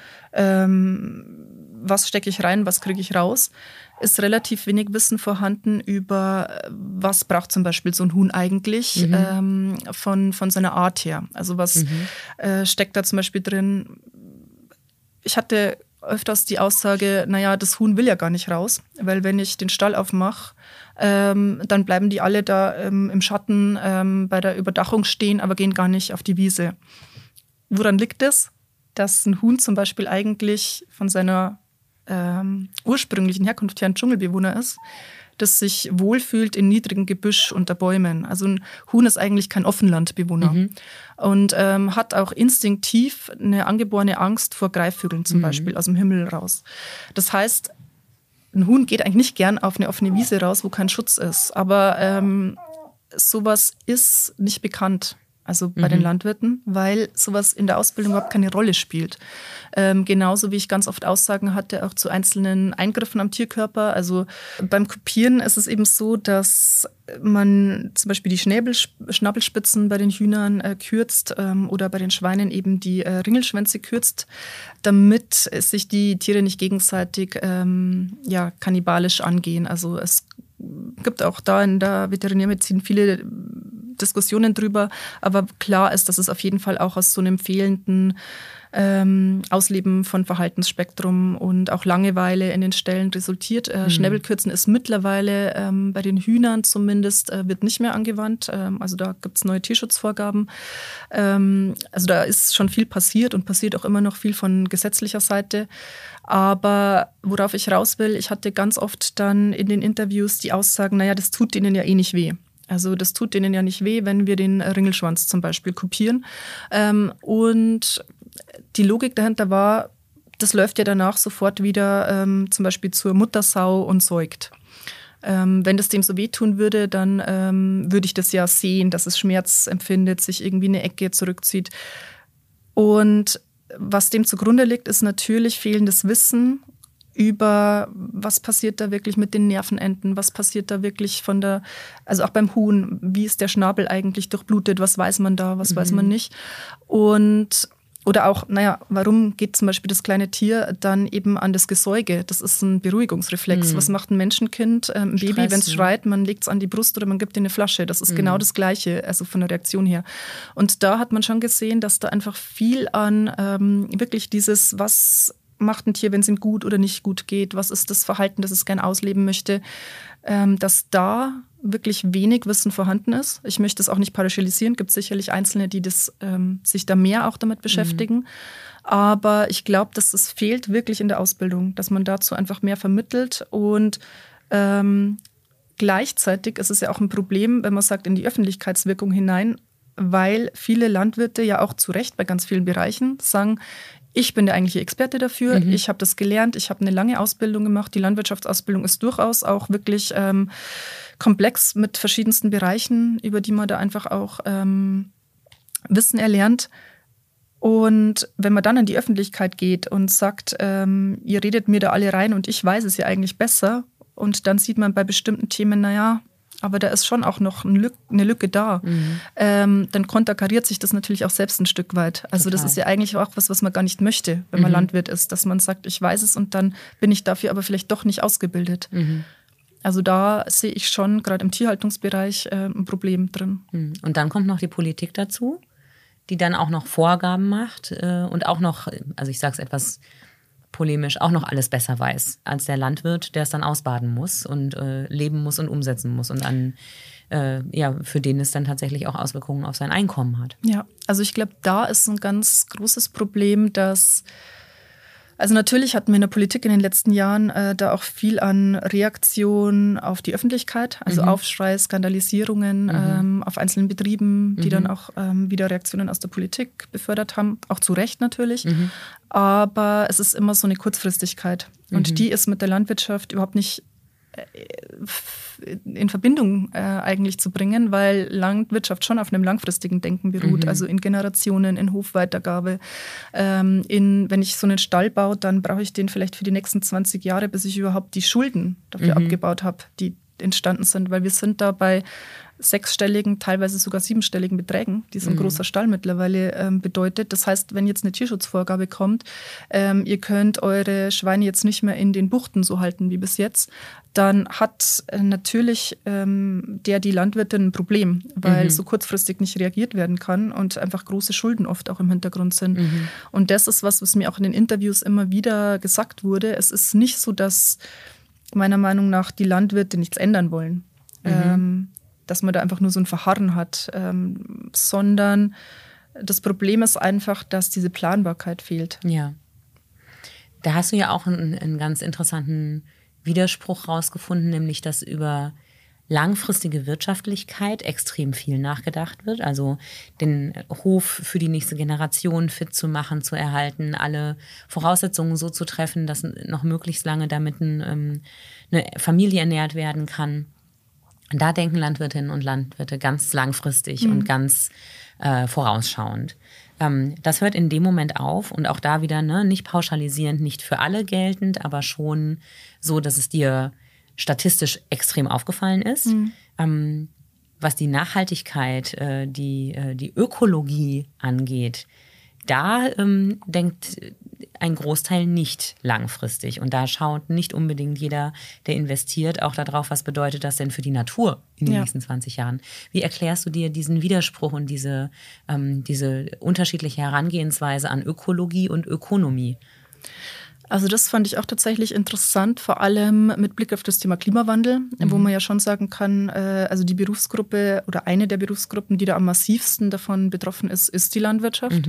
was stecke ich rein, was kriege ich raus, ist relativ wenig Wissen vorhanden über, was braucht zum Beispiel so ein Huhn eigentlich von seiner Art her. Also was steckt da zum Beispiel drin? Ich hatte öfters die Aussage, naja, das Huhn will ja gar nicht raus, weil wenn ich den Stall aufmache, dann bleiben die alle da im Schatten bei der Überdachung stehen, aber gehen gar nicht auf die Wiese. Woran liegt es? Dass ein Huhn zum Beispiel eigentlich von seiner ursprünglichen Herkunft her ein Dschungelbewohner ist, das sich wohlfühlt in niedrigem Gebüsch unter Bäumen. Also ein Huhn ist eigentlich kein Offenlandbewohner und hat auch instinktiv eine angeborene Angst vor Greifvögeln zum Beispiel aus dem Himmel raus. Das heißt, ein Huhn geht eigentlich nicht gern auf eine offene Wiese raus, wo kein Schutz ist. Aber sowas ist nicht bekannt. also bei den Landwirten, weil sowas in der Ausbildung überhaupt keine Rolle spielt. Genauso wie ich ganz oft Aussagen hatte, auch zu einzelnen Eingriffen am Tierkörper. Also beim Kupieren ist es eben so, dass man zum Beispiel die Schnabelspitzen bei den Hühnern kürzt oder bei den Schweinen eben die Ringelschwänze kürzt, damit sich die Tiere nicht gegenseitig kannibalisch angehen. Also es gibt auch da in der Veterinärmedizin viele Diskussionen drüber, aber klar ist, dass es auf jeden Fall auch aus so einem fehlenden Ausleben von Verhaltensspektrum und auch Langeweile in den Ställen resultiert. Schnäbelkürzen ist mittlerweile bei den Hühnern zumindest, wird nicht mehr angewandt. Also da gibt es neue Tierschutzvorgaben. Also da ist schon viel passiert und passiert auch immer noch viel von gesetzlicher Seite. Aber worauf ich raus will, ich hatte ganz oft dann in den Interviews die Aussagen, naja, das tut denen ja eh nicht weh. Also das tut denen ja nicht weh, wenn wir den Ringelschwanz zum Beispiel kupieren. Und die Logik dahinter war, das läuft ja danach sofort wieder zum Beispiel zur Muttersau und säugt. Wenn das dem so wehtun würde, dann würde ich das ja sehen, dass es Schmerz empfindet, sich irgendwie in eine Ecke zurückzieht. Und was dem zugrunde liegt, ist natürlich fehlendes Wissen über, was passiert da wirklich mit den Nervenenden, was passiert da wirklich also auch beim Huhn, wie ist der Schnabel eigentlich durchblutet, was weiß man da, was weiß man nicht. Oder auch, warum geht zum Beispiel das kleine Tier dann eben an das Gesäuge? Das ist ein Beruhigungsreflex. Was macht ein Menschenkind, ein Baby, wenn es schreit, man legt es an die Brust oder man gibt ihm eine Flasche. Das ist genau das Gleiche, also von der Reaktion her. Und da hat man schon gesehen, dass da einfach viel an wirklich dieses, was macht ein Tier, wenn es ihm gut oder nicht gut geht, was ist das Verhalten, das es gern ausleben möchte, dass da wirklich wenig Wissen vorhanden ist. Ich möchte es auch nicht pauschalisieren, gibt sicherlich Einzelne, die sich da mehr auch damit beschäftigen. Aber ich glaube, dass es fehlt wirklich in der Ausbildung, dass man dazu einfach mehr vermittelt. Und gleichzeitig ist es ja auch ein Problem, wenn man sagt, in die Öffentlichkeitswirkung hinein, weil viele Landwirte ja auch zu Recht bei ganz vielen Bereichen sagen, ich bin der eigentliche Experte dafür, ich habe das gelernt, ich habe eine lange Ausbildung gemacht. Die Landwirtschaftsausbildung ist durchaus auch wirklich komplex mit verschiedensten Bereichen, über die man da einfach auch Wissen erlernt. Und wenn man dann in die Öffentlichkeit geht und sagt, ihr redet mir da alle rein und ich weiß es ja eigentlich besser, und dann sieht man bei bestimmten Themen, aber da ist schon auch noch eine Lücke da. Dann konterkariert sich das natürlich auch selbst ein Stück weit. Also das ist ja eigentlich auch was man gar nicht möchte, wenn man Landwirt ist, dass man sagt, ich weiß es und dann bin ich dafür aber vielleicht doch nicht ausgebildet. Also da sehe ich schon gerade im Tierhaltungsbereich ein Problem drin. Und dann kommt noch die Politik dazu, die dann auch noch Vorgaben macht und auch noch, also ich sage es etwas polemisch, auch noch alles besser weiß als der Landwirt, der es dann ausbaden muss und leben muss und umsetzen muss und dann für den es dann tatsächlich auch Auswirkungen auf sein Einkommen hat. Ja, also ich glaube, da ist ein ganz großes Problem, dass also natürlich hatten wir in der Politik in den letzten Jahren da auch viel an Reaktion auf die Öffentlichkeit, also Aufschrei, Skandalisierungen auf einzelnen Betrieben, die dann auch wieder Reaktionen aus der Politik befördert haben, auch zu Recht natürlich. Aber es ist immer so eine Kurzfristigkeit und die ist mit der Landwirtschaft überhaupt nicht in Verbindung eigentlich zu bringen, weil Landwirtschaft schon auf einem langfristigen Denken beruht, also in Generationen, in Hofweitergabe. Wenn ich so einen Stall baue, dann brauche ich den vielleicht für die nächsten 20 Jahre, bis ich überhaupt die Schulden dafür abgebaut habe, die entstanden sind, weil wir sind da bei sechsstelligen, teilweise sogar siebenstelligen Beträgen, die so ein großer Stall mittlerweile bedeutet. Das heißt, wenn jetzt eine Tierschutzvorgabe kommt, ihr könnt eure Schweine jetzt nicht mehr in den Buchten so halten wie bis jetzt, dann hat natürlich die Landwirtin ein Problem, weil so kurzfristig nicht reagiert werden kann und einfach große Schulden oft auch im Hintergrund sind. Und das ist was mir auch in den Interviews immer wieder gesagt wurde. Es ist nicht so, dass meiner Meinung nach die Landwirte nichts ändern wollen. Dass man da einfach nur so ein Verharren hat, sondern das Problem ist einfach, dass diese Planbarkeit fehlt. Ja. Da hast du ja auch einen ganz interessanten Widerspruch rausgefunden, nämlich dass über langfristige Wirtschaftlichkeit extrem viel nachgedacht wird. Also den Hof für die nächste Generation fit zu machen, zu erhalten, alle Voraussetzungen so zu treffen, dass noch möglichst lange damit eine Familie ernährt werden kann. Und da denken Landwirtinnen und Landwirte ganz langfristig und ganz vorausschauend. Das hört in dem Moment auf und auch da wieder nicht pauschalisierend, nicht für alle geltend, aber schon so, dass es dir statistisch extrem aufgefallen ist. Was die Nachhaltigkeit, die Ökologie angeht, da denkt ein Großteil nicht langfristig. Und da schaut nicht unbedingt jeder, der investiert, auch darauf, was bedeutet das denn für die Natur in den nächsten 20 Jahren. Wie erklärst du dir diesen Widerspruch und diese unterschiedliche Herangehensweise an Ökologie und Ökonomie? Also das fand ich auch tatsächlich interessant, vor allem mit Blick auf das Thema Klimawandel, wo man ja schon sagen kann, also die Berufsgruppe oder eine der Berufsgruppen, die da am massivsten davon betroffen ist, ist die Landwirtschaft.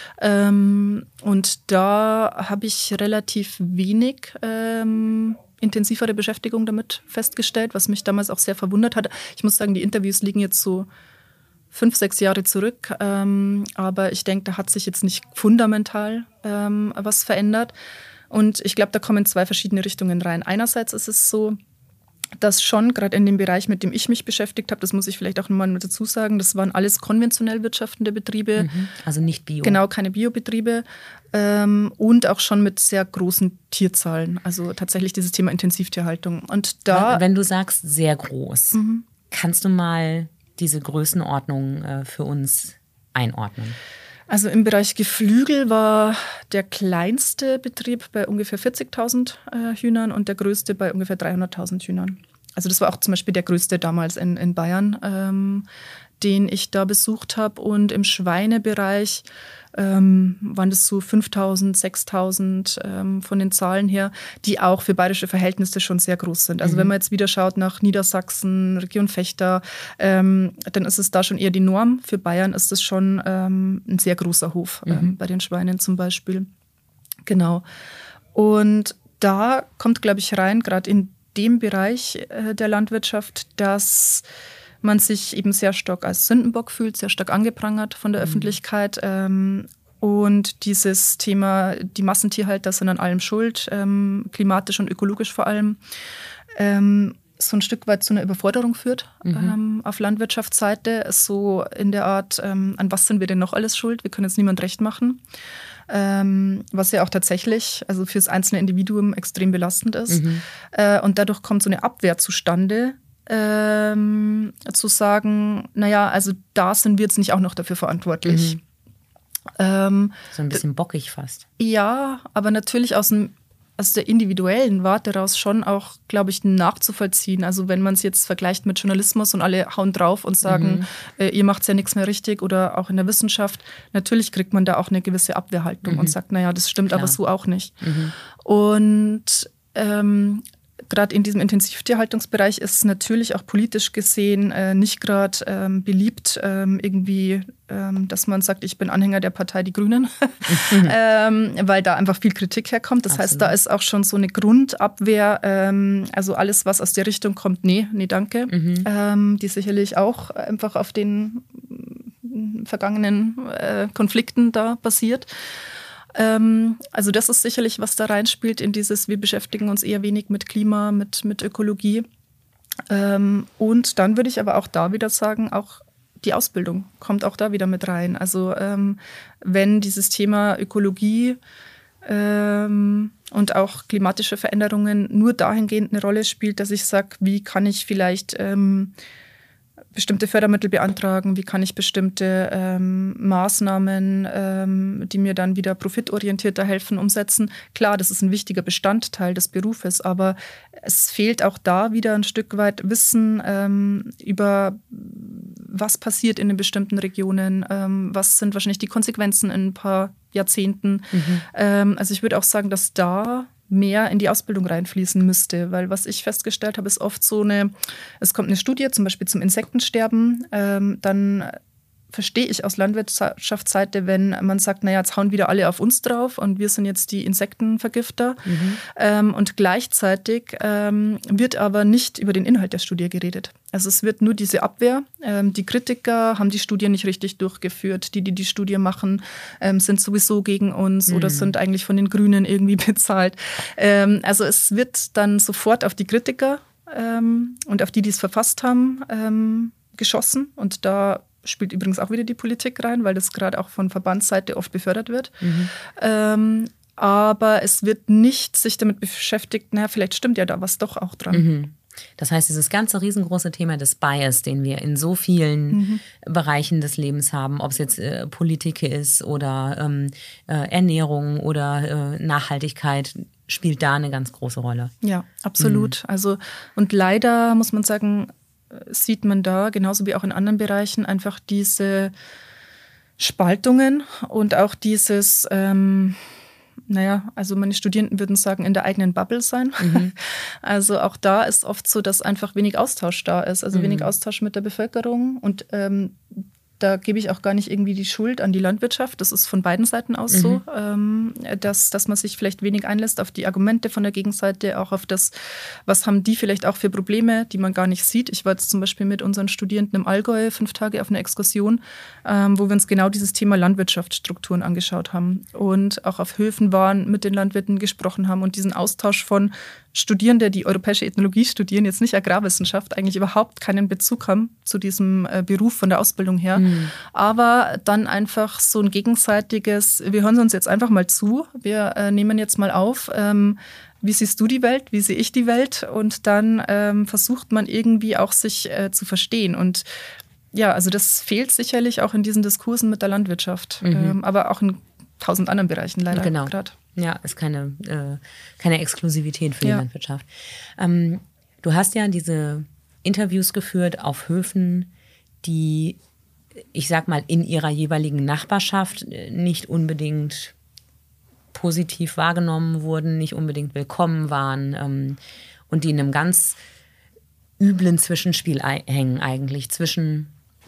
Und da habe ich relativ wenig intensivere Beschäftigung damit festgestellt, was mich damals auch sehr verwundert hat. Ich muss sagen, die Interviews liegen jetzt so 5, 6 Jahre zurück, aber ich denke, da hat sich jetzt nicht fundamental was verändert. Und ich glaube, da kommen 2 verschiedene Richtungen rein. Einerseits ist es so, dass schon gerade in dem Bereich, mit dem ich mich beschäftigt habe, das muss ich vielleicht auch nochmal dazu sagen, das waren alles konventionell wirtschaftende Betriebe. Also nicht Bio. Genau, keine Biobetriebe. Und auch schon mit sehr großen Tierzahlen. Also tatsächlich dieses Thema Intensivtierhaltung. Und da, wenn du sagst sehr groß, kannst du mal diese Größenordnung für uns einordnen? Also im Bereich Geflügel war der kleinste Betrieb bei ungefähr 40.000 Hühnern und der größte bei ungefähr 300.000 Hühnern. Also das war auch zum Beispiel der größte damals in Bayern, den ich da besucht habe. Und im Schweinebereich waren das so 5.000, 6.000 von den Zahlen her, die auch für bayerische Verhältnisse schon sehr groß sind. Also wenn man jetzt wieder schaut nach Niedersachsen, Region Vechta, dann ist es da schon eher die Norm. Für Bayern ist es schon ein sehr großer Hof, bei den Schweinen zum Beispiel. Genau. Und da kommt, glaube ich, rein, gerade in dem Bereich der Landwirtschaft, dass man sich eben sehr stark als Sündenbock fühlt, sehr stark angeprangert von der Öffentlichkeit. Und dieses Thema, die Massentierhalter sind an allem schuld, klimatisch und ökologisch vor allem, so ein Stück weit zu einer Überforderung führt auf Landwirtschaftsseite. So in der Art, an was sind wir denn noch alles schuld? Wir können jetzt niemand recht machen. Was ja auch tatsächlich, also fürs einzelne Individuum extrem belastend ist. Und dadurch kommt so eine Abwehr zustande, zu sagen, naja, also da sind wir jetzt nicht auch noch dafür verantwortlich. So ein bisschen bockig fast. Ja, aber natürlich aus der individuellen Warte raus schon auch, glaube ich, nachzuvollziehen. Also wenn man es jetzt vergleicht mit Journalismus und alle hauen drauf und sagen, ihr macht ja nichts mehr richtig oder auch in der Wissenschaft, natürlich kriegt man da auch eine gewisse Abwehrhaltung und sagt, naja, das stimmt aber so auch nicht. Und gerade in diesem Intensivtierhaltungsbereich ist es natürlich auch politisch gesehen nicht gerade beliebt, irgendwie, dass man sagt, ich bin Anhänger der Partei Die Grünen, weil da einfach viel Kritik herkommt. Das heißt, da ist auch schon so eine Grundabwehr, also alles, was aus der Richtung kommt, nee, danke, die sicherlich auch einfach auf den vergangenen Konflikten da basiert. Also das ist sicherlich, was da reinspielt in dieses, wir beschäftigen uns eher wenig mit Klima, mit Ökologie. Und dann würde ich aber auch da wieder sagen, auch die Ausbildung kommt auch da wieder mit rein. Also wenn dieses Thema Ökologie und auch klimatische Veränderungen nur dahingehend eine Rolle spielt, dass ich sage, wie kann ich vielleicht bestimmte Fördermittel beantragen, wie kann ich bestimmte Maßnahmen, die mir dann wieder profitorientierter helfen, umsetzen. Klar, das ist ein wichtiger Bestandteil des Berufes, aber es fehlt auch da wieder ein Stück weit Wissen über was passiert in den bestimmten Regionen, was sind wahrscheinlich die Konsequenzen in ein paar Jahrzehnten. Also ich würde auch sagen, dass da mehr in die Ausbildung reinfließen müsste, weil was ich festgestellt habe, ist oft so es kommt eine Studie, zum Beispiel zum Insektensterben, dann verstehe ich aus Landwirtschaftsseite, wenn man sagt, naja, jetzt hauen wieder alle auf uns drauf und wir sind jetzt die Insektenvergifter. Und gleichzeitig wird aber nicht über den Inhalt der Studie geredet. Also es wird nur diese Abwehr. Die Kritiker haben die Studie nicht richtig durchgeführt. Die Studie machen, sind sowieso gegen uns oder sind eigentlich von den Grünen irgendwie bezahlt. Also es wird dann sofort auf die Kritiker und auf die es verfasst haben, geschossen. Und da spielt übrigens auch wieder die Politik rein, weil das gerade auch von Verbandsseite oft befördert wird. Aber es wird nicht sich damit beschäftigt, vielleicht stimmt ja da was doch auch dran. Das heißt, dieses ganze riesengroße Thema des Bias, den wir in so vielen Bereichen des Lebens haben, ob es jetzt Politik ist oder Ernährung oder Nachhaltigkeit, spielt da eine ganz große Rolle. Ja, absolut. Also, und leider muss man sagen, sieht man da, genauso wie auch in anderen Bereichen, einfach diese Spaltungen und auch dieses also meine Studierenden würden sagen, in der eigenen Bubble sein. Also auch da ist oft so, dass einfach wenig Austausch da ist, also wenig Austausch mit der Bevölkerung. Und da gebe ich auch gar nicht irgendwie die Schuld an die Landwirtschaft. Das ist von beiden Seiten aus so, dass man sich vielleicht wenig einlässt auf die Argumente von der Gegenseite, auch auf das, was haben die vielleicht auch für Probleme, die man gar nicht sieht. Ich war jetzt zum Beispiel mit unseren Studierenden im Allgäu 5 Tage auf einer Exkursion, wo wir uns genau dieses Thema Landwirtschaftsstrukturen angeschaut haben und auch auf Höfen waren, mit den Landwirten gesprochen haben und diesen Austausch von Studierende, die europäische Ethnologie studieren, jetzt nicht Agrarwissenschaft, eigentlich überhaupt keinen Bezug haben zu diesem Beruf von der Ausbildung her. Aber dann einfach so ein gegenseitiges, wir hören uns jetzt einfach mal zu, wir nehmen jetzt mal auf, wie siehst du die Welt, wie sehe ich die Welt? Und dann versucht man irgendwie auch sich zu verstehen. Und ja, also das fehlt sicherlich auch in diesen Diskursen mit der Landwirtschaft, aber auch in 1000 anderen Bereichen leider gerade. Ja, ist keine Exklusivität für die Landwirtschaft. Du hast ja diese Interviews geführt auf Höfen, die, ich sag mal, in ihrer jeweiligen Nachbarschaft nicht unbedingt positiv wahrgenommen wurden, nicht unbedingt willkommen waren und die in einem ganz üblen Zwischenspiel hängen eigentlich zwischen: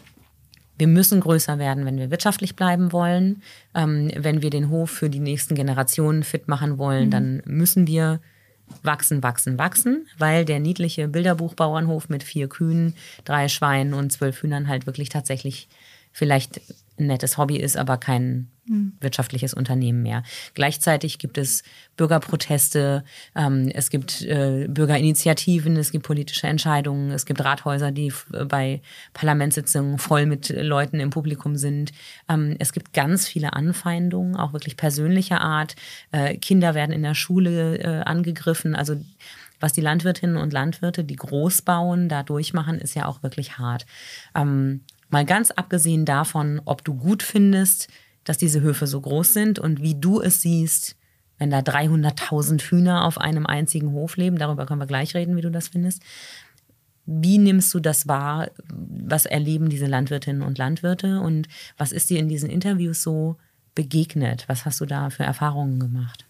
Wir müssen größer werden, wenn wir wirtschaftlich bleiben wollen. Wenn wir den Hof für die nächsten Generationen fit machen wollen, dann müssen wir wachsen, weil der niedliche Bilderbuchbauernhof mit 4 Kühen, 3 Schweinen und 12 Hühnern halt wirklich tatsächlich vielleicht ein nettes Hobby ist, aber kein wirtschaftliches Unternehmen mehr. Gleichzeitig gibt es Bürgerproteste, es gibt Bürgerinitiativen, es gibt politische Entscheidungen, es gibt Rathäuser, die bei Parlamentssitzungen voll mit Leuten im Publikum sind. Es gibt ganz viele Anfeindungen, auch wirklich persönlicher Art. Kinder werden in der Schule angegriffen. Also was die Landwirtinnen und Landwirte, die groß bauen, da durchmachen, ist ja auch wirklich hart. Mal ganz abgesehen davon, ob du gut findest, dass diese Höfe so groß sind und wie du es siehst, wenn da 300.000 Hühner auf einem einzigen Hof leben. Darüber können wir gleich reden, wie du das findest. Wie nimmst du das wahr? Was erleben diese Landwirtinnen und Landwirte? Und was ist dir in diesen Interviews so begegnet? Was hast du da für Erfahrungen gemacht?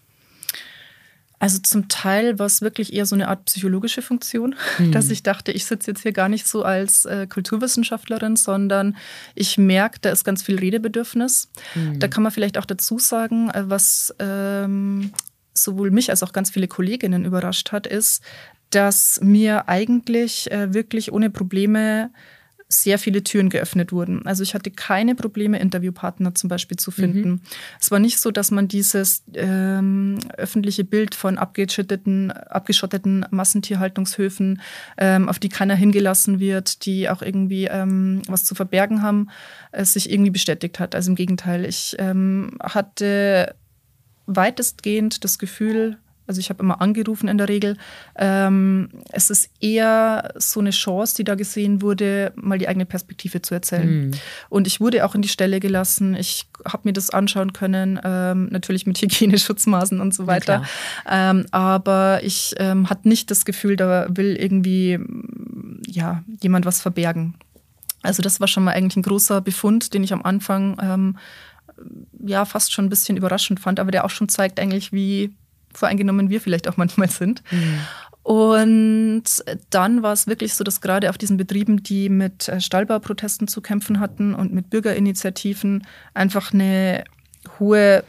Also zum Teil war es wirklich eher so eine Art psychologische Funktion, dass ich dachte, ich sitze jetzt hier gar nicht so als Kulturwissenschaftlerin, sondern ich merke, da ist ganz viel Redebedürfnis. Da kann man vielleicht auch dazu sagen, was sowohl mich als auch ganz viele Kolleginnen überrascht hat, ist, dass mir eigentlich wirklich ohne Probleme sehr viele Türen geöffnet wurden. Also ich hatte keine Probleme, Interviewpartner zum Beispiel zu finden. Es war nicht so, dass man dieses öffentliche Bild von abgeschotteten Massentierhaltungshöfen, auf die keiner hingelassen wird, die auch irgendwie was zu verbergen haben, sich irgendwie bestätigt hat. Also im Gegenteil, ich hatte weitestgehend das Gefühl, also ich habe immer angerufen in der Regel. Es ist eher so eine Chance, die da gesehen wurde, mal die eigene Perspektive zu erzählen. Und ich wurde auch in die Stelle gelassen. Ich habe mir das anschauen können, natürlich mit Hygieneschutzmaßen und so weiter. Aber ich hatte nicht das Gefühl, da will irgendwie jemand was verbergen. Also das war schon mal eigentlich ein großer Befund, den ich am Anfang fast schon ein bisschen überraschend fand, aber der auch schon zeigt eigentlich, wie voreingenommen wir vielleicht auch manchmal sind. Und dann war es wirklich so, dass gerade auf diesen Betrieben, die mit Stallbauprotesten zu kämpfen hatten und mit Bürgerinitiativen, einfach eine hohe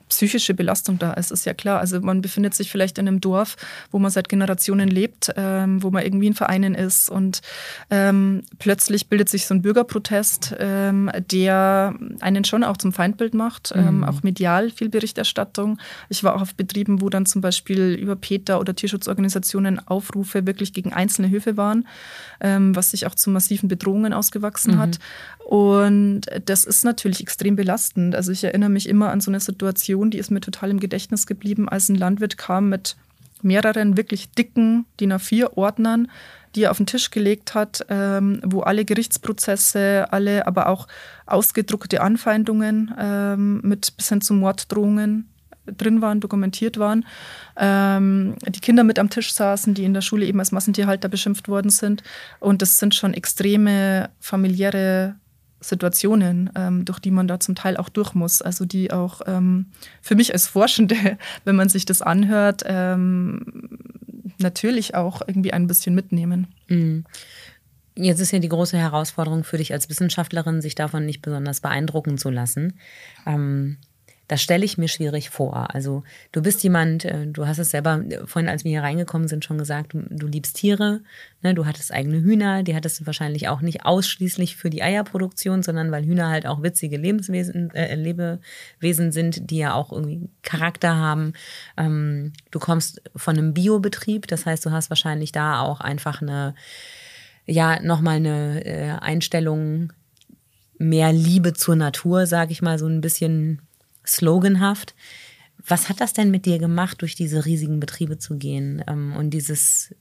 psychische Belastung da ist, ist ja klar. Also man befindet sich vielleicht in einem Dorf, wo man seit Generationen lebt, wo man irgendwie in Vereinen ist und plötzlich bildet sich so ein Bürgerprotest, der einen schon auch zum Feindbild macht, auch medial viel Berichterstattung. Ich war auch auf Betrieben, wo dann zum Beispiel über PETA oder Tierschutzorganisationen Aufrufe wirklich gegen einzelne Höfe waren, was sich auch zu massiven Bedrohungen ausgewachsen hat. Und das ist natürlich extrem belastend. Also ich erinnere mich immer an so eine Situation, die ist mir total im Gedächtnis geblieben, als ein Landwirt kam mit mehreren wirklich dicken DIN A4-Ordnern, die er auf den Tisch gelegt hat, wo alle Gerichtsprozesse, alle aber auch ausgedruckte Anfeindungen mit bis hin zu Morddrohungen drin waren, dokumentiert waren. Die Kinder mit am Tisch saßen, die in der Schule eben als Massentierhalter beschimpft worden sind. Und das sind schon extreme familiäre Situationen, durch die man da zum Teil auch durch muss. Also die auch für mich als Forschende, wenn man sich das anhört, natürlich auch irgendwie ein bisschen mitnehmen. Jetzt ist ja die große Herausforderung für dich als Wissenschaftlerin, sich davon nicht besonders beeindrucken zu lassen. Das stelle ich mir schwierig vor. Also du bist jemand, du hast es selber vorhin, als wir hier reingekommen sind, schon gesagt, du liebst Tiere, ne? Du hattest eigene Hühner, die hattest du wahrscheinlich auch nicht ausschließlich für die Eierproduktion, sondern weil Hühner halt auch witzige Lebewesen sind, die ja auch irgendwie Charakter haben. Du kommst von einem Biobetrieb, das heißt, du hast wahrscheinlich da auch einfach nochmal eine Einstellung, mehr Liebe zur Natur, sage ich mal, so ein bisschen sloganhaft. Was hat das denn mit dir gemacht, durch diese riesigen Betriebe zu gehen und diese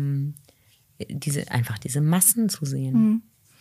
Massen zu sehen?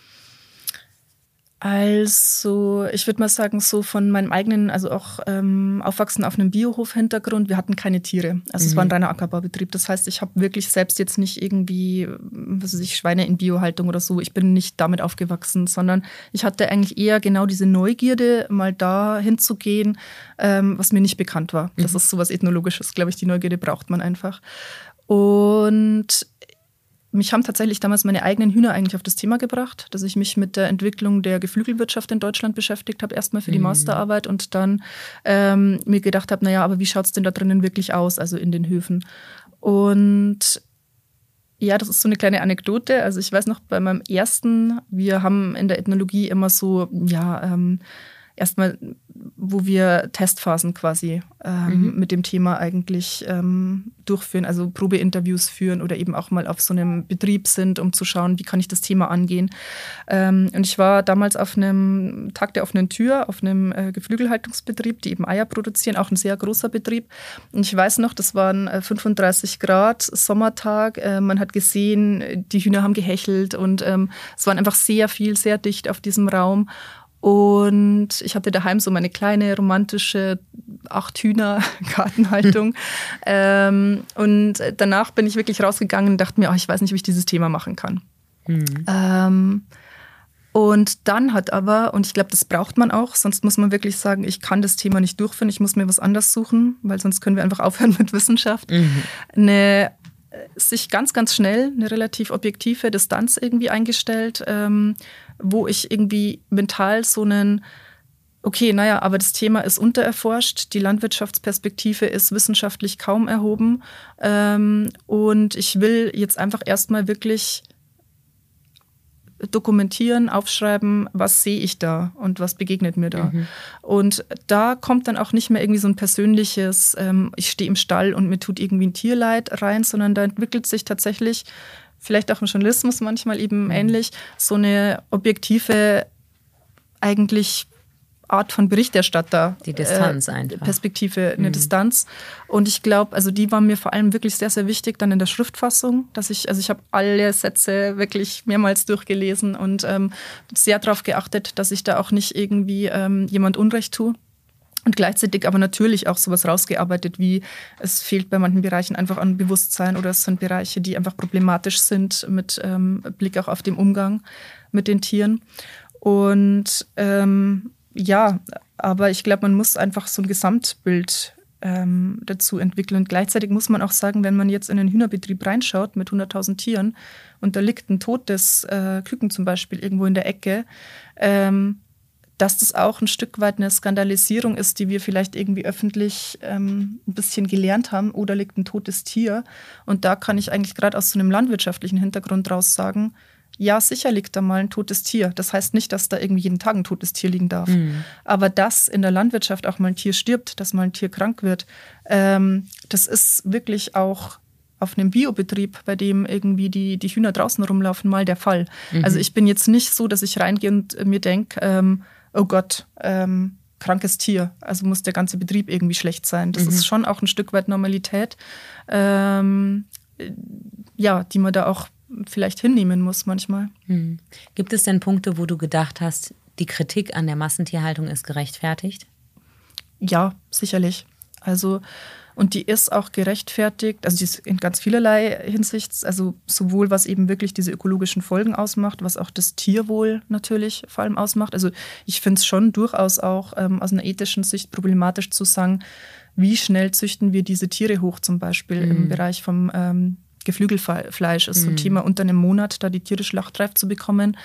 Also ich würde mal sagen, so von meinem eigenen, also auch Aufwachsen auf einem Biohof-Hintergrund, wir hatten keine Tiere. Also es war ein reiner Ackerbaubetrieb. Das heißt, ich habe wirklich selbst jetzt nicht irgendwie, Schweine in Biohaltung oder so, ich bin nicht damit aufgewachsen, sondern ich hatte eigentlich eher genau diese Neugierde, mal da hinzugehen, was mir nicht bekannt war. Das ist sowas Ethnologisches, glaube ich, die Neugierde braucht man einfach. Und mich haben tatsächlich damals meine eigenen Hühner eigentlich auf das Thema gebracht, dass ich mich mit der Entwicklung der Geflügelwirtschaft in Deutschland beschäftigt habe, erstmal für die Masterarbeit und dann mir gedacht habe, naja, aber wie schaut es denn da drinnen wirklich aus, also in den Höfen? Und ja, das ist so eine kleine Anekdote. Also ich weiß noch, bei meinem ersten, wir haben in der Ethnologie immer so, erstmal, wo wir Testphasen quasi mit dem Thema eigentlich durchführen, also Probeinterviews führen oder eben auch mal auf so einem Betrieb sind, um zu schauen, wie kann ich das Thema angehen. Und ich war damals auf einem Tag der offenen Tür, auf einem Geflügelhaltungsbetrieb, die eben Eier produzieren, auch ein sehr großer Betrieb. Und ich weiß noch, das waren 35 Grad, Sommertag, man hat gesehen, die Hühner haben gehechelt und es waren einfach sehr viel, sehr dicht auf diesem Raum. Und ich hatte daheim so meine kleine romantische 8-Hühner-Gartenhaltung. Und danach bin ich wirklich rausgegangen und dachte mir, ich weiß nicht, wie ich dieses Thema machen kann. Und dann hat aber, und ich glaube, das braucht man auch, sonst muss man wirklich sagen, ich kann das Thema nicht durchführen, ich muss mir was anderes suchen, weil sonst können wir einfach aufhören mit Wissenschaft. Sich ganz, ganz schnell eine relativ objektive Distanz irgendwie eingestellt, wo ich irgendwie mental so aber das Thema ist untererforscht, die Landwirtschaftsperspektive ist wissenschaftlich kaum erhoben und ich will jetzt einfach erstmal wirklich dokumentieren, aufschreiben, was sehe ich da und was begegnet mir da. Und da kommt dann auch nicht mehr irgendwie so ein persönliches, ich stehe im Stall und mir tut irgendwie ein Tierleid rein, sondern da entwickelt sich tatsächlich, vielleicht auch im Journalismus manchmal eben ähnlich, so eine objektive eigentlich Art von Berichterstatter. Die Distanz einfach. Perspektive, eine Distanz. Und ich glaube, also die war mir vor allem wirklich sehr, sehr wichtig dann in der Schriftfassung, dass ich habe alle Sätze wirklich mehrmals durchgelesen und sehr darauf geachtet, dass ich da auch nicht irgendwie jemand Unrecht tue. Und gleichzeitig aber natürlich auch sowas rausgearbeitet, wie es fehlt bei manchen Bereichen einfach an Bewusstsein oder es sind Bereiche, die einfach problematisch sind mit Blick auch auf den Umgang mit den Tieren. Und aber ich glaube, man muss einfach so ein Gesamtbild dazu entwickeln. Und gleichzeitig muss man auch sagen, wenn man jetzt in einen Hühnerbetrieb reinschaut mit 100.000 Tieren und da liegt ein totes Küken zum Beispiel irgendwo in der Ecke, dass das auch ein Stück weit eine Skandalisierung ist, die wir vielleicht irgendwie öffentlich ein bisschen gelernt haben. Oh, da liegt ein totes Tier. Und da kann ich eigentlich gerade aus so einem landwirtschaftlichen Hintergrund raus sagen, ja, sicher liegt da mal ein totes Tier. Das heißt nicht, dass da irgendwie jeden Tag ein totes Tier liegen darf. Aber dass in der Landwirtschaft auch mal ein Tier stirbt, dass mal ein Tier krank wird, das ist wirklich auch auf einem Biobetrieb, bei dem irgendwie die Hühner draußen rumlaufen, mal der Fall. Also ich bin jetzt nicht so, dass ich reingehe und mir denke, oh Gott, krankes Tier, also muss der ganze Betrieb irgendwie schlecht sein. Das ist schon auch ein Stück weit Normalität, die man da auch vielleicht hinnehmen muss manchmal. Gibt es denn Punkte, wo du gedacht hast, die Kritik an der Massentierhaltung ist gerechtfertigt? Ja, sicherlich. Also, und die ist auch gerechtfertigt, also die ist in ganz vielerlei Hinsicht, also sowohl was eben wirklich diese ökologischen Folgen ausmacht, was auch das Tierwohl natürlich vor allem ausmacht. Also ich finde es schon durchaus auch aus einer ethischen Sicht problematisch zu sagen, wie schnell züchten wir diese Tiere hoch, zum Beispiel im Bereich vom Geflügelfleisch ist so ein Thema, unter einem Monat da die Tiere schlachtreif zu bekommen,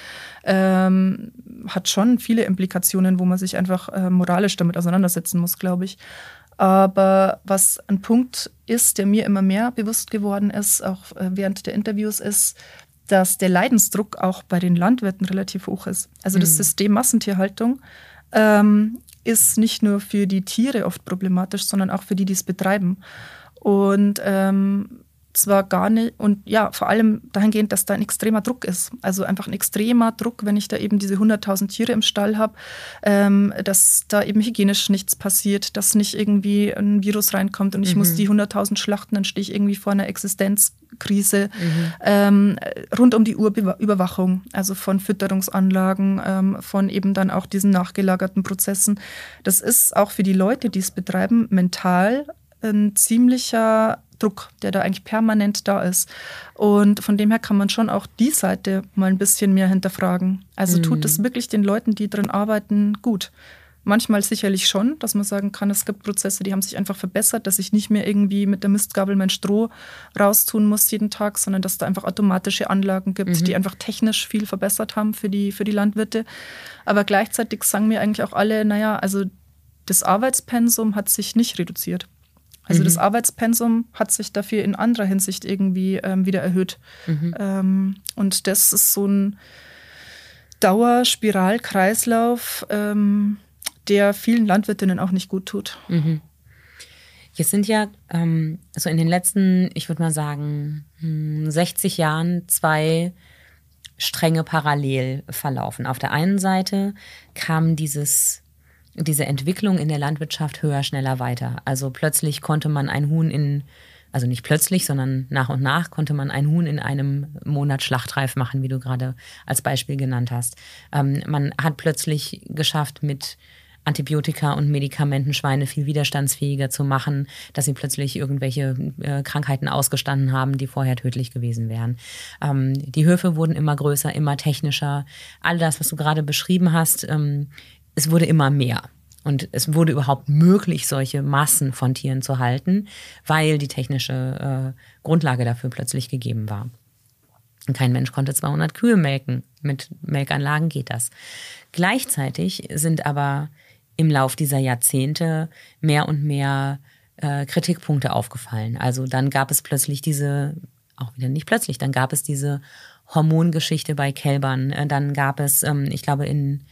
hat schon viele Implikationen, wo man sich einfach moralisch damit auseinandersetzen muss, glaube ich. Aber was ein Punkt ist, der mir immer mehr bewusst geworden ist, auch während der Interviews, ist, dass der Leidensdruck auch bei den Landwirten relativ hoch ist. Also das System Massentierhaltung ist nicht nur für die Tiere oft problematisch, sondern auch für die, die es betreiben. Und zwar gar nicht, und ja, vor allem dahingehend, dass da ein extremer Druck ist. Also einfach ein extremer Druck, wenn ich da eben diese 100.000 Tiere im Stall habe, dass da eben hygienisch nichts passiert, dass nicht irgendwie ein Virus reinkommt und ich muss die 100.000 schlachten, dann stehe ich irgendwie vor einer Existenzkrise. Rund um die Uhr Überwachung, also von Fütterungsanlagen, von eben dann auch diesen nachgelagerten Prozessen. Das ist auch für die Leute, die es betreiben, mental ein ziemlicher Druck, der da eigentlich permanent da ist. Und von dem her kann man schon auch die Seite mal ein bisschen mehr hinterfragen. Also tut es wirklich den Leuten, die drin arbeiten, gut? Manchmal sicherlich schon, dass man sagen kann, es gibt Prozesse, die haben sich einfach verbessert, dass ich nicht mehr irgendwie mit der Mistgabel mein Stroh raustun muss jeden Tag, sondern dass da einfach automatische Anlagen gibt, die einfach technisch viel verbessert haben für die Landwirte. Aber gleichzeitig sagen mir eigentlich auch alle, naja, also das Arbeitspensum hat sich nicht reduziert. Also das Arbeitspensum hat sich dafür in anderer Hinsicht irgendwie wieder erhöht. Und das ist so ein Dauerspiralkreislauf, der vielen Landwirtinnen auch nicht gut tut. Jetzt sind ja so in den letzten, ich würde mal sagen, 60 Jahren 2 Stränge parallel verlaufen. Auf der einen Seite kam diese Entwicklung in der Landwirtschaft höher, schneller weiter. Also plötzlich konnte man ein Huhn also nicht plötzlich, sondern nach und nach konnte man ein Huhn in einem Monat schlachtreif machen, wie du gerade als Beispiel genannt hast. Man hat plötzlich geschafft, mit Antibiotika und Medikamenten Schweine viel widerstandsfähiger zu machen, dass sie plötzlich irgendwelche Krankheiten ausgestanden haben, die vorher tödlich gewesen wären. Die Höfe wurden immer größer, immer technischer. All das, was du gerade beschrieben hast, es wurde immer mehr. Und es wurde überhaupt möglich, solche Massen von Tieren zu halten, weil die technische Grundlage dafür plötzlich gegeben war. Und kein Mensch konnte 200 Kühe melken. Mit Melkanlagen geht das. Gleichzeitig sind aber im Lauf dieser Jahrzehnte mehr und mehr Kritikpunkte aufgefallen. Also dann gab es plötzlich dann gab es diese Hormongeschichte bei Kälbern. Dann gab es, ich glaube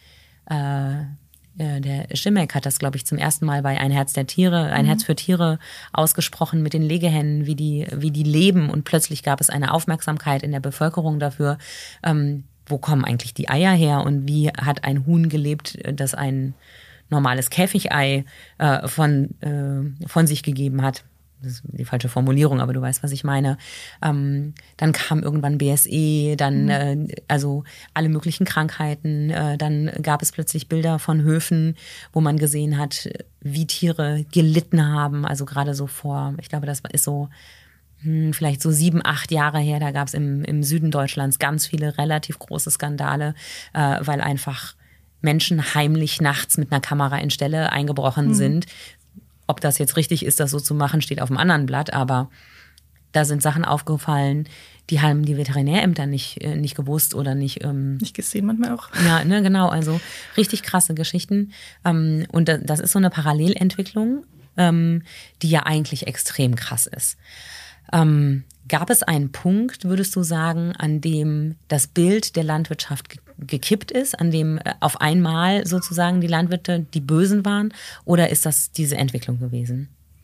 der Schimek hat das, glaube ich, zum ersten Mal bei Ein Herz für Tiere ausgesprochen mit den Legehennen, wie die leben. Und plötzlich gab es eine Aufmerksamkeit in der Bevölkerung dafür, wo kommen eigentlich die Eier her und wie hat ein Huhn gelebt, das ein normales Käfigei von sich gegeben hat. Das ist die falsche Formulierung, aber du weißt, was ich meine. Dann kam irgendwann BSE, dann also alle möglichen Krankheiten. Dann gab es plötzlich Bilder von Höfen, wo man gesehen hat, wie Tiere gelitten haben. Also gerade so ich glaube, das ist so vielleicht so 7, 8 Jahre her, da gab es im Süden Deutschlands ganz viele relativ große Skandale, weil einfach Menschen heimlich nachts mit einer Kamera in Ställe eingebrochen sind. Ob das jetzt richtig ist, das so zu machen, steht auf dem anderen Blatt. Aber da sind Sachen aufgefallen, die haben die Veterinärämter nicht gewusst oder nicht. Nicht gesehen manchmal auch. Ja, ne, genau. Also richtig krasse Geschichten. Und das ist so eine Parallelentwicklung, die ja eigentlich extrem krass ist. Gab es einen Punkt, würdest du sagen, an dem das Bild der Landwirtschaft gekippt ist, an dem auf einmal sozusagen die Landwirte die Bösen waren? Oder ist das diese Entwicklung gewesen?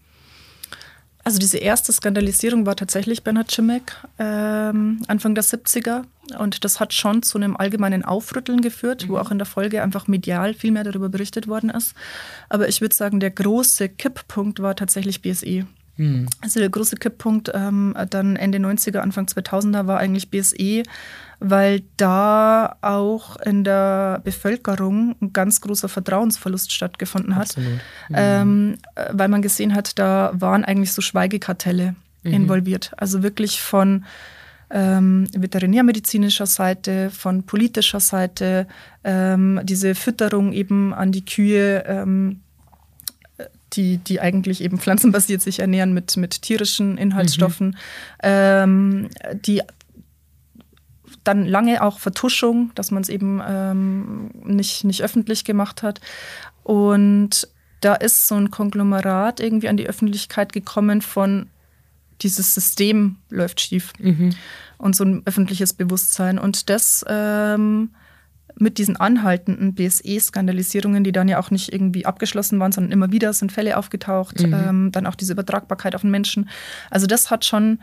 Also diese erste Skandalisierung war tatsächlich Bernhard Grzimek, Anfang der 70er. Und das hat schon zu einem allgemeinen Aufrütteln geführt, wo auch in der Folge einfach medial viel mehr darüber berichtet worden ist. Aber ich würde sagen, der große Kipppunkt war tatsächlich BSE. Also der große Kipppunkt dann Ende 90er, Anfang 2000er war eigentlich BSE, weil da auch in der Bevölkerung ein ganz großer Vertrauensverlust stattgefunden hat. Absolut. Weil man gesehen hat, da waren eigentlich so Schweigekartelle involviert. Also wirklich von veterinärmedizinischer Seite, von politischer Seite, diese Fütterung eben an die Kühe, die eigentlich eben pflanzenbasiert sich ernähren mit tierischen Inhaltsstoffen, die dann lange auch Vertuschung, dass man es eben nicht öffentlich gemacht hat. Und da ist so ein Konglomerat irgendwie an die Öffentlichkeit gekommen von dieses System läuft schief und so ein öffentliches Bewusstsein. Und das mit diesen anhaltenden BSE-Skandalisierungen, die dann ja auch nicht irgendwie abgeschlossen waren, sondern immer wieder sind Fälle aufgetaucht, dann auch diese Übertragbarkeit auf den Menschen. Also das hat schon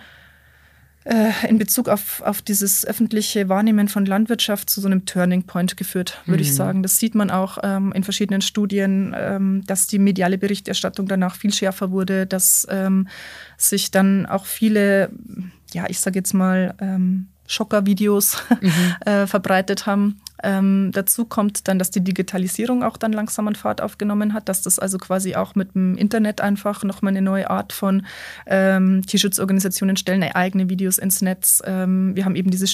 in Bezug auf dieses öffentliche Wahrnehmen von Landwirtschaft zu so einem Turning Point geführt, würde ich sagen. Das sieht man auch in verschiedenen Studien, dass die mediale Berichterstattung danach viel schärfer wurde, dass sich dann auch viele, ja, ich sage jetzt mal, Schocker-Videos verbreitet haben. Dazu kommt dann, dass die Digitalisierung auch dann langsam an Fahrt aufgenommen hat, dass das also quasi auch mit dem Internet einfach nochmal eine neue Art von Tierschutzorganisationen stellen eigene Videos ins Netz. Wir haben eben diese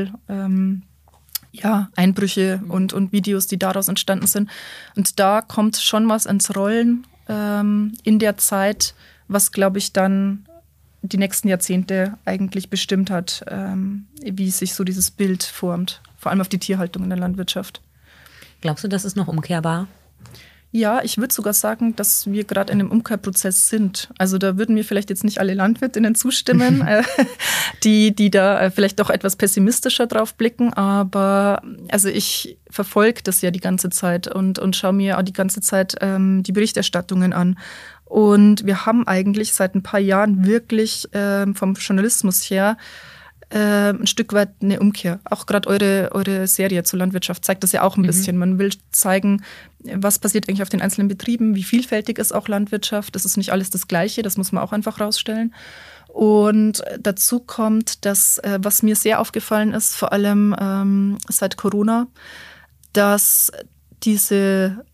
Einbrüche und Videos, die daraus entstanden sind. Und da kommt schon was ins Rollen in der Zeit, was, glaube ich, dann die nächsten Jahrzehnte eigentlich bestimmt hat, wie sich so dieses Bild formt, vor allem auf die Tierhaltung in der Landwirtschaft. Glaubst du, das ist noch umkehrbar? Ja, ich würde sogar sagen, dass wir gerade in einem Umkehrprozess sind. Also da würden mir vielleicht jetzt nicht alle LandwirtInnen zustimmen, die da vielleicht doch etwas pessimistischer drauf blicken. Aber also ich verfolge das ja die ganze Zeit und schaue mir auch die ganze Zeit die Berichterstattungen an. Und wir haben eigentlich seit ein paar Jahren wirklich vom Journalismus her ein Stück weit eine Umkehr. Auch gerade eure Serie zur Landwirtschaft zeigt das ja auch ein bisschen. Man will zeigen, was passiert eigentlich auf den einzelnen Betrieben, wie vielfältig ist auch Landwirtschaft. Das ist nicht alles das Gleiche, das muss man auch einfach rausstellen. Und dazu kommt, dass, was mir sehr aufgefallen ist, vor allem seit Corona, dass diese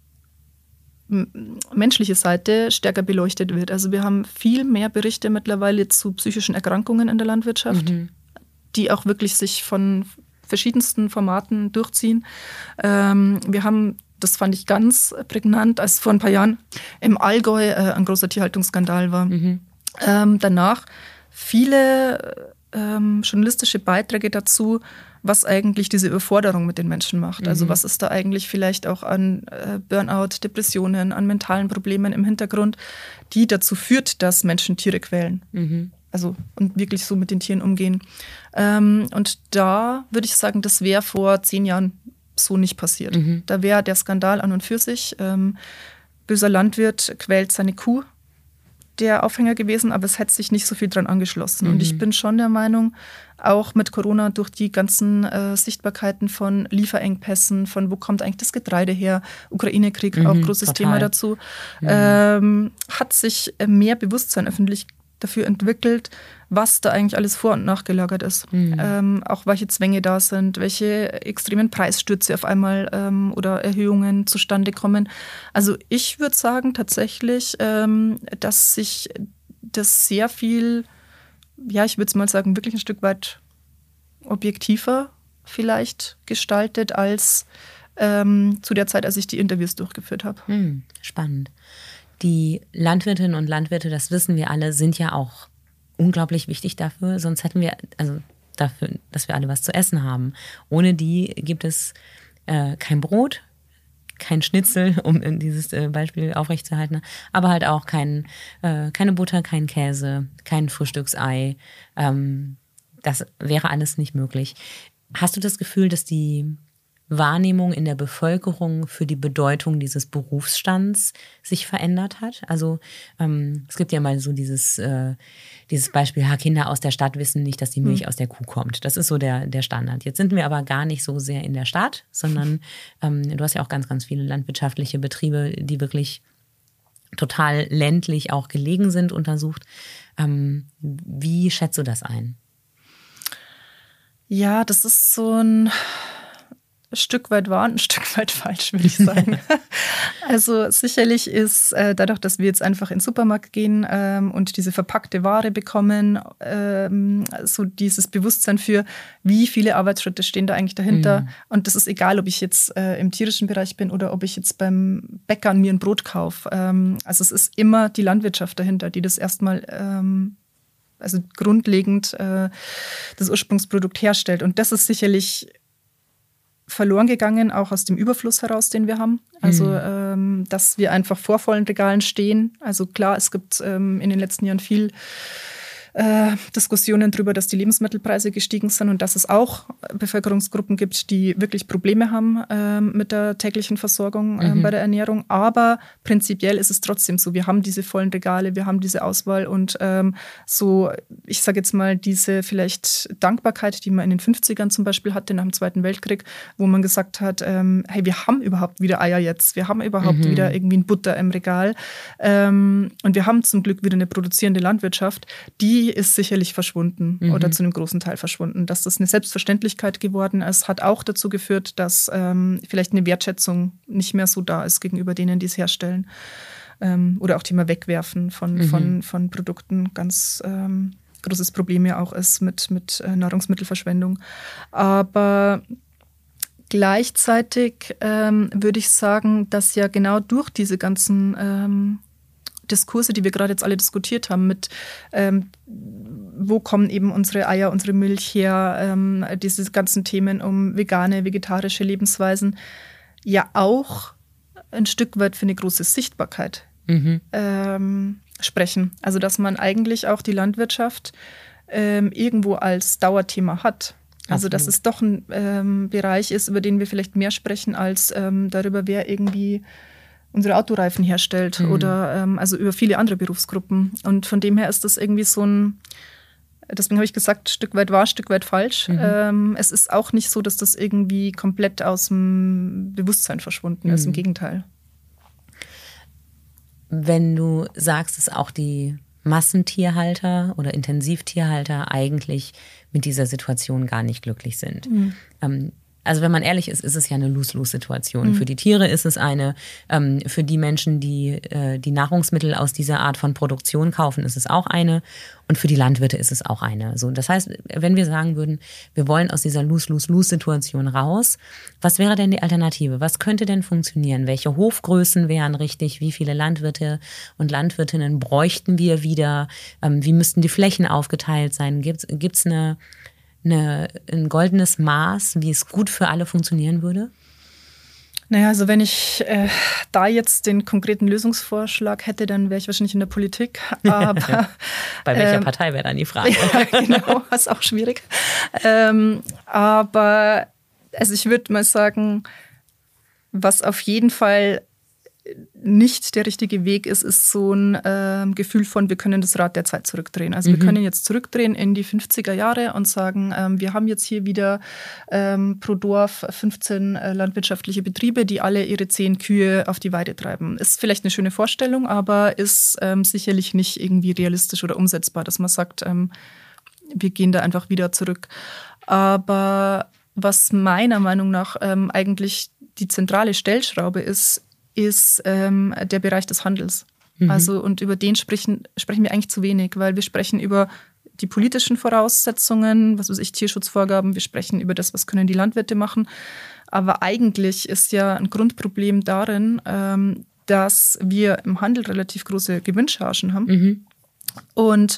menschliche Seite stärker beleuchtet wird. Also wir haben viel mehr Berichte mittlerweile zu psychischen Erkrankungen in der Landwirtschaft, die auch wirklich sich von verschiedensten Formaten durchziehen. Wir haben, das fand ich ganz prägnant, als vor ein paar Jahren im Allgäu ein großer Tierhaltungsskandal war. Danach viele journalistische Beiträge dazu, was eigentlich diese Überforderung mit den Menschen macht. Also was ist da eigentlich vielleicht auch an Burnout, Depressionen, an mentalen Problemen im Hintergrund, die dazu führt, dass Menschen Tiere quälen. Also und wirklich so mit den Tieren umgehen. Und da würde ich sagen, das wäre vor 10 Jahren so nicht passiert. Da wäre der Skandal an und für sich, böser Landwirt quält seine Kuh, der Aufhänger gewesen, aber es hätte sich nicht so viel dran angeschlossen. Und ich bin schon der Meinung, auch mit Corona durch die ganzen Sichtbarkeiten von Lieferengpässen, von wo kommt eigentlich das Getreide her, Ukraine-Krieg, auch großes Thema dazu, hat sich mehr Bewusstsein öffentlich dafür entwickelt, was da eigentlich alles vor- und nachgelagert ist. Auch welche Zwänge da sind, welche extremen Preisstürze auf einmal oder Erhöhungen zustande kommen. Also ich würde sagen tatsächlich, dass sich das sehr viel, ja, ich würde es mal sagen, wirklich ein Stück weit objektiver vielleicht gestaltet als zu der Zeit, als ich die Interviews durchgeführt habe. Spannend. Die Landwirtinnen und Landwirte, das wissen wir alle, sind ja auch unglaublich wichtig dafür, sonst hätten wir, also dafür, dass wir alle was zu essen haben. Ohne die gibt es kein Brot, kein Schnitzel, um dieses Beispiel aufrechtzuerhalten, aber halt auch keine Butter, kein Käse, kein Frühstücksei. Das wäre alles nicht möglich. Hast du das Gefühl, dass die Wahrnehmung in der Bevölkerung für die Bedeutung dieses Berufsstands sich verändert hat? Also es gibt ja mal so dieses Beispiel, Kinder aus der Stadt wissen nicht, dass die Milch aus der Kuh kommt. Das ist so der Standard. Jetzt sind wir aber gar nicht so sehr in der Stadt, sondern du hast ja auch ganz, ganz viele landwirtschaftliche Betriebe, die wirklich total ländlich auch gelegen sind, untersucht. Wie schätzt du das ein? Ja, das ist so ein Stück weit wahr und ein Stück weit falsch, würde ich sagen. Also sicherlich ist dadurch, dass wir jetzt einfach in den Supermarkt gehen und diese verpackte Ware bekommen, so dieses Bewusstsein für, wie viele Arbeitsschritte stehen da eigentlich dahinter. Und das ist egal, ob ich jetzt im tierischen Bereich bin oder ob ich jetzt beim Bäckern mir ein Brot kaufe. Also es ist immer die Landwirtschaft dahinter, die das erstmal also grundlegend das Ursprungsprodukt herstellt. Und das ist sicherlich verloren gegangen, auch aus dem Überfluss heraus, den wir haben. Also, dass wir einfach vor vollen Regalen stehen. Also klar, es gibt in den letzten Jahren viel Diskussionen darüber, dass die Lebensmittelpreise gestiegen sind und dass es auch Bevölkerungsgruppen gibt, die wirklich Probleme haben mit der täglichen Versorgung bei der Ernährung. Aber prinzipiell ist es trotzdem so, wir haben diese vollen Regale, wir haben diese Auswahl und so, ich sage jetzt mal, diese vielleicht Dankbarkeit, die man in den 50ern zum Beispiel hatte, nach dem Zweiten Weltkrieg, wo man gesagt hat, hey, wir haben überhaupt wieder Eier jetzt, wir haben überhaupt wieder irgendwie ein Butter im Regal und wir haben zum Glück wieder eine produzierende Landwirtschaft, die ist sicherlich verschwunden oder zu einem großen Teil verschwunden. Dass das eine Selbstverständlichkeit geworden ist, hat auch dazu geführt, dass vielleicht eine Wertschätzung nicht mehr so da ist gegenüber denen, die es herstellen. Oder auch Thema Wegwerfen von Produkten. Ganz großes Problem ja auch ist mit Nahrungsmittelverschwendung. Aber gleichzeitig würde ich sagen, dass ja genau durch diese ganzen Diskurse, die wir gerade jetzt alle diskutiert haben, mit wo kommen eben unsere Eier, unsere Milch her, diese ganzen Themen um vegane, vegetarische Lebensweisen, ja auch ein Stück weit für eine große Sichtbarkeit sprechen. Also dass man eigentlich auch die Landwirtschaft irgendwo als Dauerthema hat. Also dass es doch ein Bereich ist, über den wir vielleicht mehr sprechen, als darüber, wer irgendwie unsere Autoreifen herstellt oder also über viele andere Berufsgruppen. Und von dem her ist das irgendwie so ein, deswegen habe ich gesagt, Stück weit wahr, Stück weit falsch. Es ist auch nicht so, dass das irgendwie komplett aus dem Bewusstsein verschwunden ist, im Gegenteil. Wenn du sagst, dass auch die Massentierhalter oder Intensivtierhalter eigentlich mit dieser Situation gar nicht glücklich sind. Also wenn man ehrlich ist, ist es ja eine Lose-Lose-Situation. Für die Tiere ist es eine, für die Menschen, die die Nahrungsmittel aus dieser Art von Produktion kaufen, ist es auch eine und für die Landwirte ist es auch eine. So, das heißt, wenn wir sagen würden, wir wollen aus dieser Lose-Lose-Lose-Situation raus, was wäre denn die Alternative? Was könnte denn funktionieren? Welche Hofgrößen wären richtig? Wie viele Landwirte und Landwirtinnen bräuchten wir wieder? Wie müssten die Flächen aufgeteilt sein? Gibt's ein goldenes Maß, wie es gut für alle funktionieren würde? Naja, also wenn ich da jetzt den konkreten Lösungsvorschlag hätte, dann wäre ich wahrscheinlich in der Politik. Aber bei welcher Partei wäre dann die Frage? Ja, genau, das ist auch schwierig. Aber also ich würde mal sagen, was auf jeden Fall nicht der richtige Weg ist so ein Gefühl von, wir können das Rad der Zeit zurückdrehen. Also wir können jetzt zurückdrehen in die 50er Jahre und sagen, wir haben jetzt hier wieder pro Dorf 15 landwirtschaftliche Betriebe, die alle ihre 10 Kühe auf die Weide treiben. Ist vielleicht eine schöne Vorstellung, aber ist sicherlich nicht irgendwie realistisch oder umsetzbar, dass man sagt, wir gehen da einfach wieder zurück. Aber was meiner Meinung nach eigentlich die zentrale Stellschraube ist der Bereich des Handels. Also, und über den sprechen wir eigentlich zu wenig, weil wir sprechen über die politischen Voraussetzungen, was weiß ich, Tierschutzvorgaben, wir sprechen über das, was können die Landwirte machen. Aber eigentlich ist ja ein Grundproblem darin, dass wir im Handel relativ große Gewinnchargen haben. Und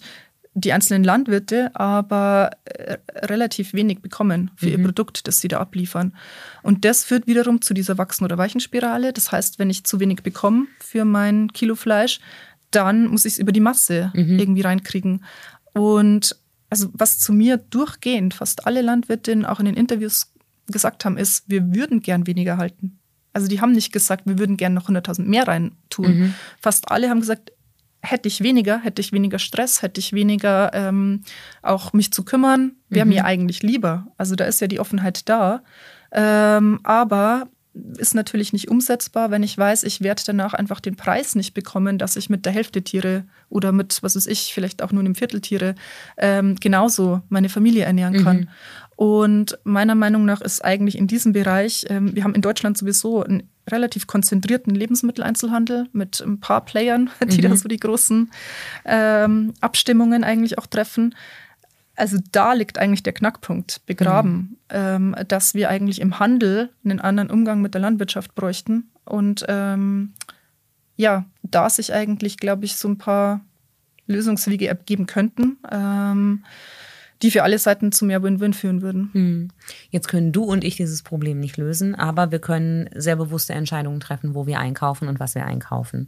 die einzelnen Landwirte aber relativ wenig bekommen für ihr Produkt, das sie da abliefern. Und das führt wiederum zu dieser Wachsen- oder Weichenspirale. Das heißt, wenn ich zu wenig bekomme für mein Kilo Fleisch, dann muss ich es über die Masse irgendwie reinkriegen. Und also was zu mir durchgehend fast alle Landwirtinnen auch in den Interviews gesagt haben, ist, wir würden gern weniger halten. Also die haben nicht gesagt, wir würden gern noch 100.000 mehr rein tun. Fast alle haben gesagt, hätte ich weniger Stress, hätte ich weniger auch mich zu kümmern, wäre mir eigentlich lieber. Also da ist ja die Offenheit da. Aber ist natürlich nicht umsetzbar, wenn ich weiß, ich werde danach einfach den Preis nicht bekommen, dass ich mit der Hälfte Tiere oder mit, was weiß ich, vielleicht auch nur einem Viertel Tiere genauso meine Familie ernähren kann. Und meiner Meinung nach ist eigentlich in diesem Bereich, wir haben in Deutschland sowieso einen relativ konzentrierten Lebensmitteleinzelhandel mit ein paar Playern, die da so die großen Abstimmungen eigentlich auch treffen. Also da liegt eigentlich der Knackpunkt begraben, dass wir eigentlich im Handel einen anderen Umgang mit der Landwirtschaft bräuchten. Und ja, da sich eigentlich, glaube ich, so ein paar Lösungswege ergeben könnten, die für alle Seiten zu mehr Win-Win führen würden. Jetzt können du und ich dieses Problem nicht lösen, aber wir können sehr bewusste Entscheidungen treffen, wo wir einkaufen und was wir einkaufen.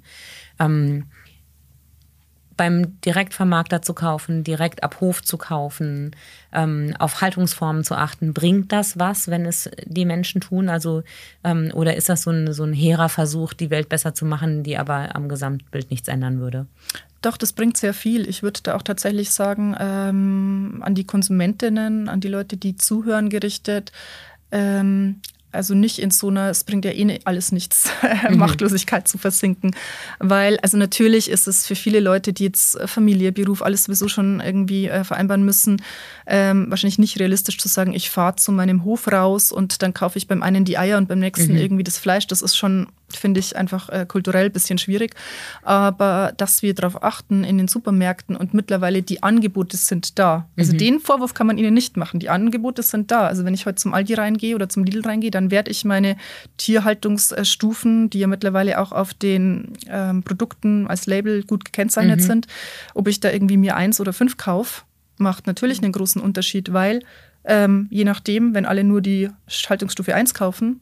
Beim Direktvermarkter zu kaufen, direkt ab Hof zu kaufen, auf Haltungsformen zu achten, bringt das was, wenn es die Menschen tun? Also, oder ist das so ein hehrer Versuch, die Welt besser zu machen, die aber am Gesamtbild nichts ändern würde? Doch, das bringt sehr viel. Ich würde da auch tatsächlich sagen, an die Konsumentinnen, an die Leute, die zuhören, gerichtet, also nicht in so einer, es bringt ja alles nichts, Machtlosigkeit zu versinken. Weil, also natürlich ist es für viele Leute, die jetzt Familie, Beruf, alles sowieso schon irgendwie vereinbaren müssen, wahrscheinlich nicht realistisch zu sagen, ich fahre zu meinem Hof raus und dann kaufe ich beim einen die Eier und beim nächsten irgendwie das Fleisch. Das ist schon, finde ich, einfach kulturell ein bisschen schwierig. Aber dass wir darauf achten in den Supermärkten und mittlerweile die Angebote sind da. Also den Vorwurf kann man ihnen nicht machen. Die Angebote sind da. Also wenn ich heute zum Aldi reingehe oder zum Lidl reingehe, dann werde ich meine Tierhaltungsstufen, die ja mittlerweile auch auf den Produkten als Label gut gekennzeichnet sind, ob ich da irgendwie mir 1 oder 5 kaufe, macht natürlich einen großen Unterschied, weil je nachdem, wenn alle nur die Haltungsstufe 1 kaufen,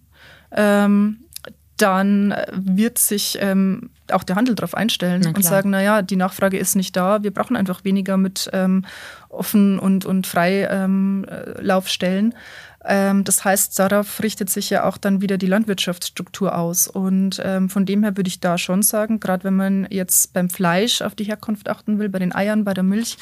dann wird sich auch der Handel darauf einstellen und sagen, naja, die Nachfrage ist nicht da, wir brauchen einfach weniger mit offen und frei Laufstellen. Das heißt, darauf richtet sich ja auch dann wieder die Landwirtschaftsstruktur aus. Und von dem her würde ich da schon sagen, gerade wenn man jetzt beim Fleisch auf die Herkunft achten will, bei den Eiern, bei der Milch,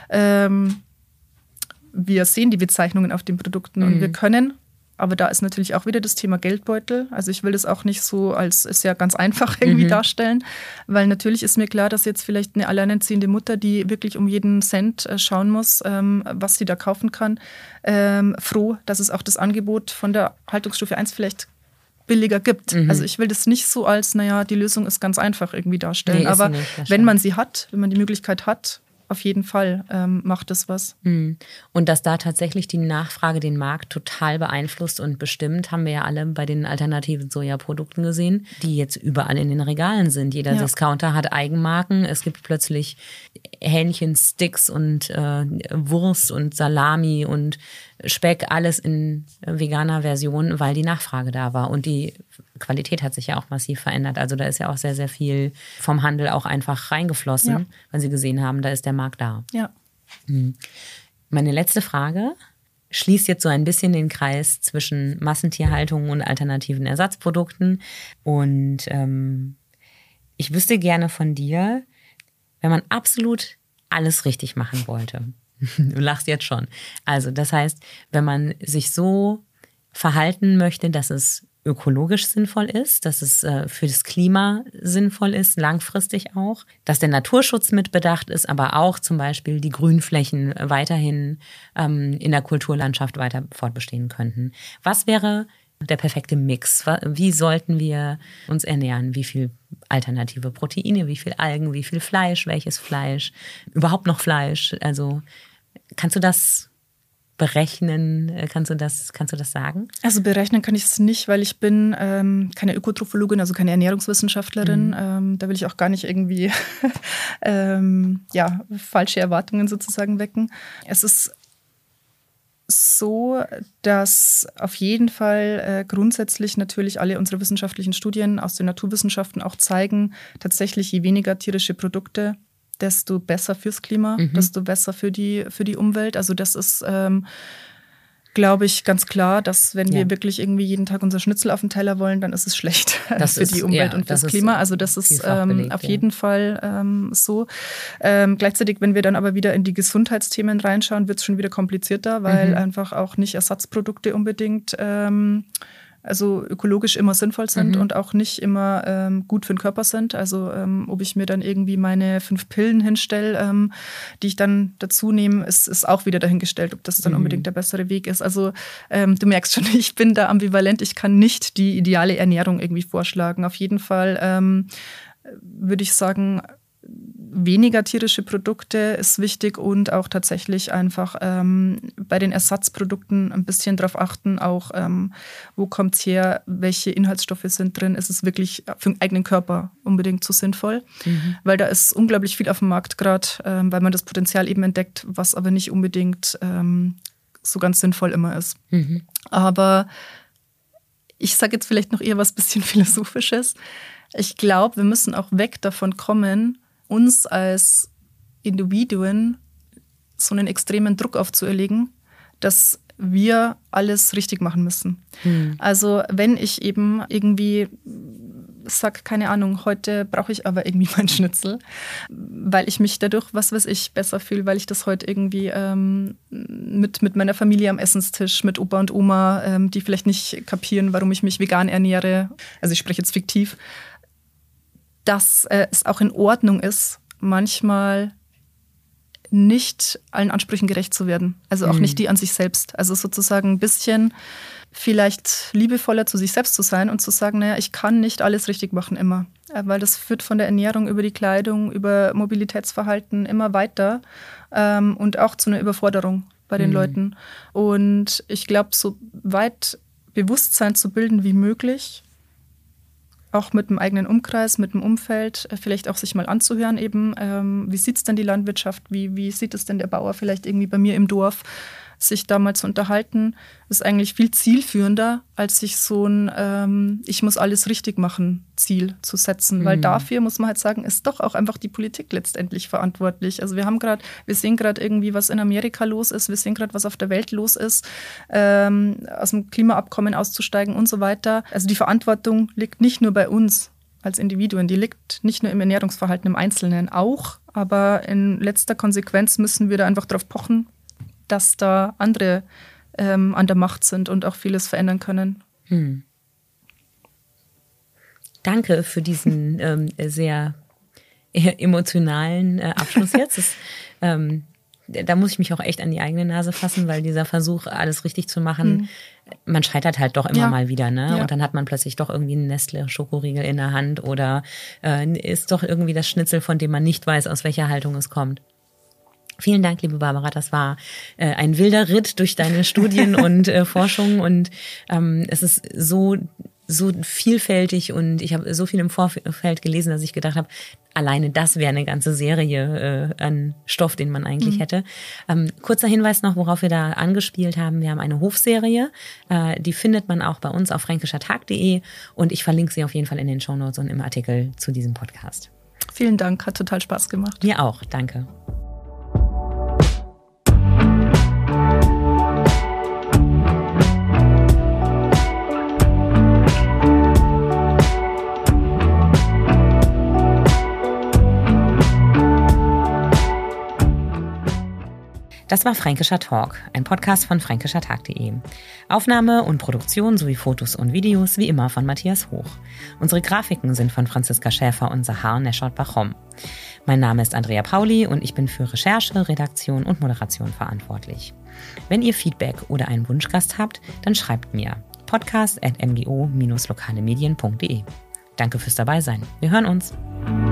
wir sehen die Bezeichnungen auf den Produkten und wir können, aber da ist natürlich auch wieder das Thema Geldbeutel. Also ich will das auch nicht so als ist ja ganz einfach irgendwie darstellen, weil natürlich ist mir klar, dass jetzt vielleicht eine alleinerziehende Mutter, die wirklich um jeden Cent schauen muss, was sie da kaufen kann, froh, dass es auch das Angebot von der Haltungsstufe 1 vielleicht billiger gibt. Also ich will das nicht so als, naja, die Lösung ist ganz einfach irgendwie darstellen. Aber wenn man sie hat, wenn man die Möglichkeit hat, auf jeden Fall macht es was. Und dass da tatsächlich die Nachfrage den Markt total beeinflusst und bestimmt, haben wir ja alle bei den alternativen Sojaprodukten gesehen, die jetzt überall in den Regalen sind. Jeder Discounter hat Eigenmarken. Es gibt plötzlich Hähnchensticks und Wurst und Salami und Speck, alles in veganer Version, weil die Nachfrage da war. Und die Qualität hat sich ja auch massiv verändert. Also da ist ja auch sehr, sehr viel vom Handel auch einfach reingeflossen, weil sie gesehen haben, da ist der Markt da. Ja. Meine letzte Frage schließt jetzt so ein bisschen den Kreis zwischen Massentierhaltung und alternativen Ersatzprodukten. Und ich wüsste gerne von dir, wenn man absolut alles richtig machen wollte. Du lachst jetzt schon. Also das heißt, wenn man sich so verhalten möchte, dass es ökologisch sinnvoll ist, dass es für das Klima sinnvoll ist, langfristig auch, dass der Naturschutz mitbedacht ist, aber auch zum Beispiel die Grünflächen weiterhin in der Kulturlandschaft weiter fortbestehen könnten. Was wäre der perfekte Mix? Wie sollten wir uns ernähren? Wie viel alternative Proteine, wie viel Algen, wie viel Fleisch, welches Fleisch, überhaupt noch Fleisch? Also kannst du das berechnen? Kannst du das sagen? Also berechnen kann ich es nicht, weil ich bin keine Ökotrophologin, also keine Ernährungswissenschaftlerin. Da will ich auch gar nicht irgendwie falsche Erwartungen sozusagen wecken. Es ist so, dass auf jeden Fall grundsätzlich natürlich alle unsere wissenschaftlichen Studien aus den Naturwissenschaften auch zeigen, tatsächlich je weniger tierische Produkte, desto besser fürs Klima, desto besser für die Umwelt. Also das ist, glaube ich, ganz klar, dass wenn wir wirklich irgendwie jeden Tag unser Schnitzel auf dem Teller wollen, dann ist es schlecht für die Umwelt und fürs Klima. Also das ist belegt, auf jeden Fall so. Gleichzeitig, wenn wir dann aber wieder in die Gesundheitsthemen reinschauen, wird es schon wieder komplizierter, weil einfach auch nicht Ersatzprodukte unbedingt also ökologisch immer sinnvoll sind und auch nicht immer gut für den Körper sind. Also ob ich mir dann irgendwie meine 5 Pillen hinstelle, die ich dann dazu nehme, ist auch wieder dahingestellt, ob das dann unbedingt der bessere Weg ist. Also du merkst schon, ich bin da ambivalent. Ich kann nicht die ideale Ernährung irgendwie vorschlagen. Auf jeden Fall würde ich sagen, weniger tierische Produkte ist wichtig und auch tatsächlich einfach bei den Ersatzprodukten ein bisschen drauf achten, auch wo kommt es her, welche Inhaltsstoffe sind drin, ist es wirklich für den eigenen Körper unbedingt so sinnvoll, weil da ist unglaublich viel auf dem Markt gerade, weil man das Potenzial eben entdeckt, was aber nicht unbedingt so ganz sinnvoll immer ist. Aber ich sage jetzt vielleicht noch eher was bisschen Philosophisches. Ich glaube, wir müssen auch weg davon kommen, uns als Individuen so einen extremen Druck aufzuerlegen, dass wir alles richtig machen müssen. Also wenn ich eben irgendwie sage, keine Ahnung, heute brauche ich aber irgendwie meinen Schnitzel, weil ich mich dadurch, was weiß ich, besser fühle, weil ich das heute irgendwie mit meiner Familie am Essenstisch, mit Opa und Oma, die vielleicht nicht kapieren, warum ich mich vegan ernähre, also ich spreche jetzt fiktiv, dass es auch in Ordnung ist, manchmal nicht allen Ansprüchen gerecht zu werden. Also auch nicht die an sich selbst. Also sozusagen ein bisschen vielleicht liebevoller zu sich selbst zu sein und zu sagen, naja, ich kann nicht alles richtig machen immer. Weil das führt von der Ernährung über die Kleidung, über Mobilitätsverhalten immer weiter und auch zu einer Überforderung bei den Leuten. Und ich glaube, so weit Bewusstsein zu bilden wie möglich, auch mit dem eigenen Umkreis, mit dem Umfeld, vielleicht auch sich mal anzuhören eben, wie sieht es denn die Landwirtschaft, wie sieht es denn der Bauer vielleicht irgendwie bei mir im Dorf, sich da mal zu unterhalten, ist eigentlich viel zielführender, als sich so ein ich muss alles richtig machen Ziel zu setzen. Weil dafür, muss man halt sagen, ist doch auch einfach die Politik letztendlich verantwortlich. Also wir sehen gerade irgendwie, was in Amerika los ist, wir sehen gerade, was auf der Welt los ist, aus dem Klimaabkommen auszusteigen und so weiter. Also die Verantwortung liegt nicht nur bei uns als Individuen, die liegt nicht nur im Ernährungsverhalten im Einzelnen auch, aber in letzter Konsequenz müssen wir da einfach drauf pochen, dass da andere an der Macht sind und auch vieles verändern können. Danke für diesen sehr emotionalen Abschluss jetzt. Da muss ich mich auch echt an die eigene Nase fassen, weil dieser Versuch, alles richtig zu machen, man scheitert halt doch immer mal wieder, ne? Ja. Und dann hat man plötzlich doch irgendwie einen Nestle-Schokoriegel in der Hand oder ist doch irgendwie das Schnitzel, von dem man nicht weiß, aus welcher Haltung es kommt. Vielen Dank, liebe Barbara. Das war ein wilder Ritt durch deine Studien und Forschung und es ist so vielfältig und ich habe so viel im Vorfeld gelesen, dass ich gedacht habe, alleine das wäre eine ganze Serie an Stoff, den man eigentlich hätte. Kurzer Hinweis noch, worauf wir da angespielt haben. Wir haben eine Hofserie, die findet man auch bei uns auf fränkischertag.de und ich verlinke sie auf jeden Fall in den Shownotes und im Artikel zu diesem Podcast. Vielen Dank, hat total Spaß gemacht. Mir auch, danke. Das war Fränkischer Talk, ein Podcast von fränkischertag.de. Aufnahme und Produktion sowie Fotos und Videos wie immer von Matthias Hoch. Unsere Grafiken sind von Franziska Schäfer und Sahar Neschot-Bachom. Mein Name ist Andrea Pauli und ich bin für Recherche, Redaktion und Moderation verantwortlich. Wenn ihr Feedback oder einen Wunschgast habt, dann schreibt mir podcast@mgo-lokalemedien.de. Danke fürs Dabeisein. Wir hören uns.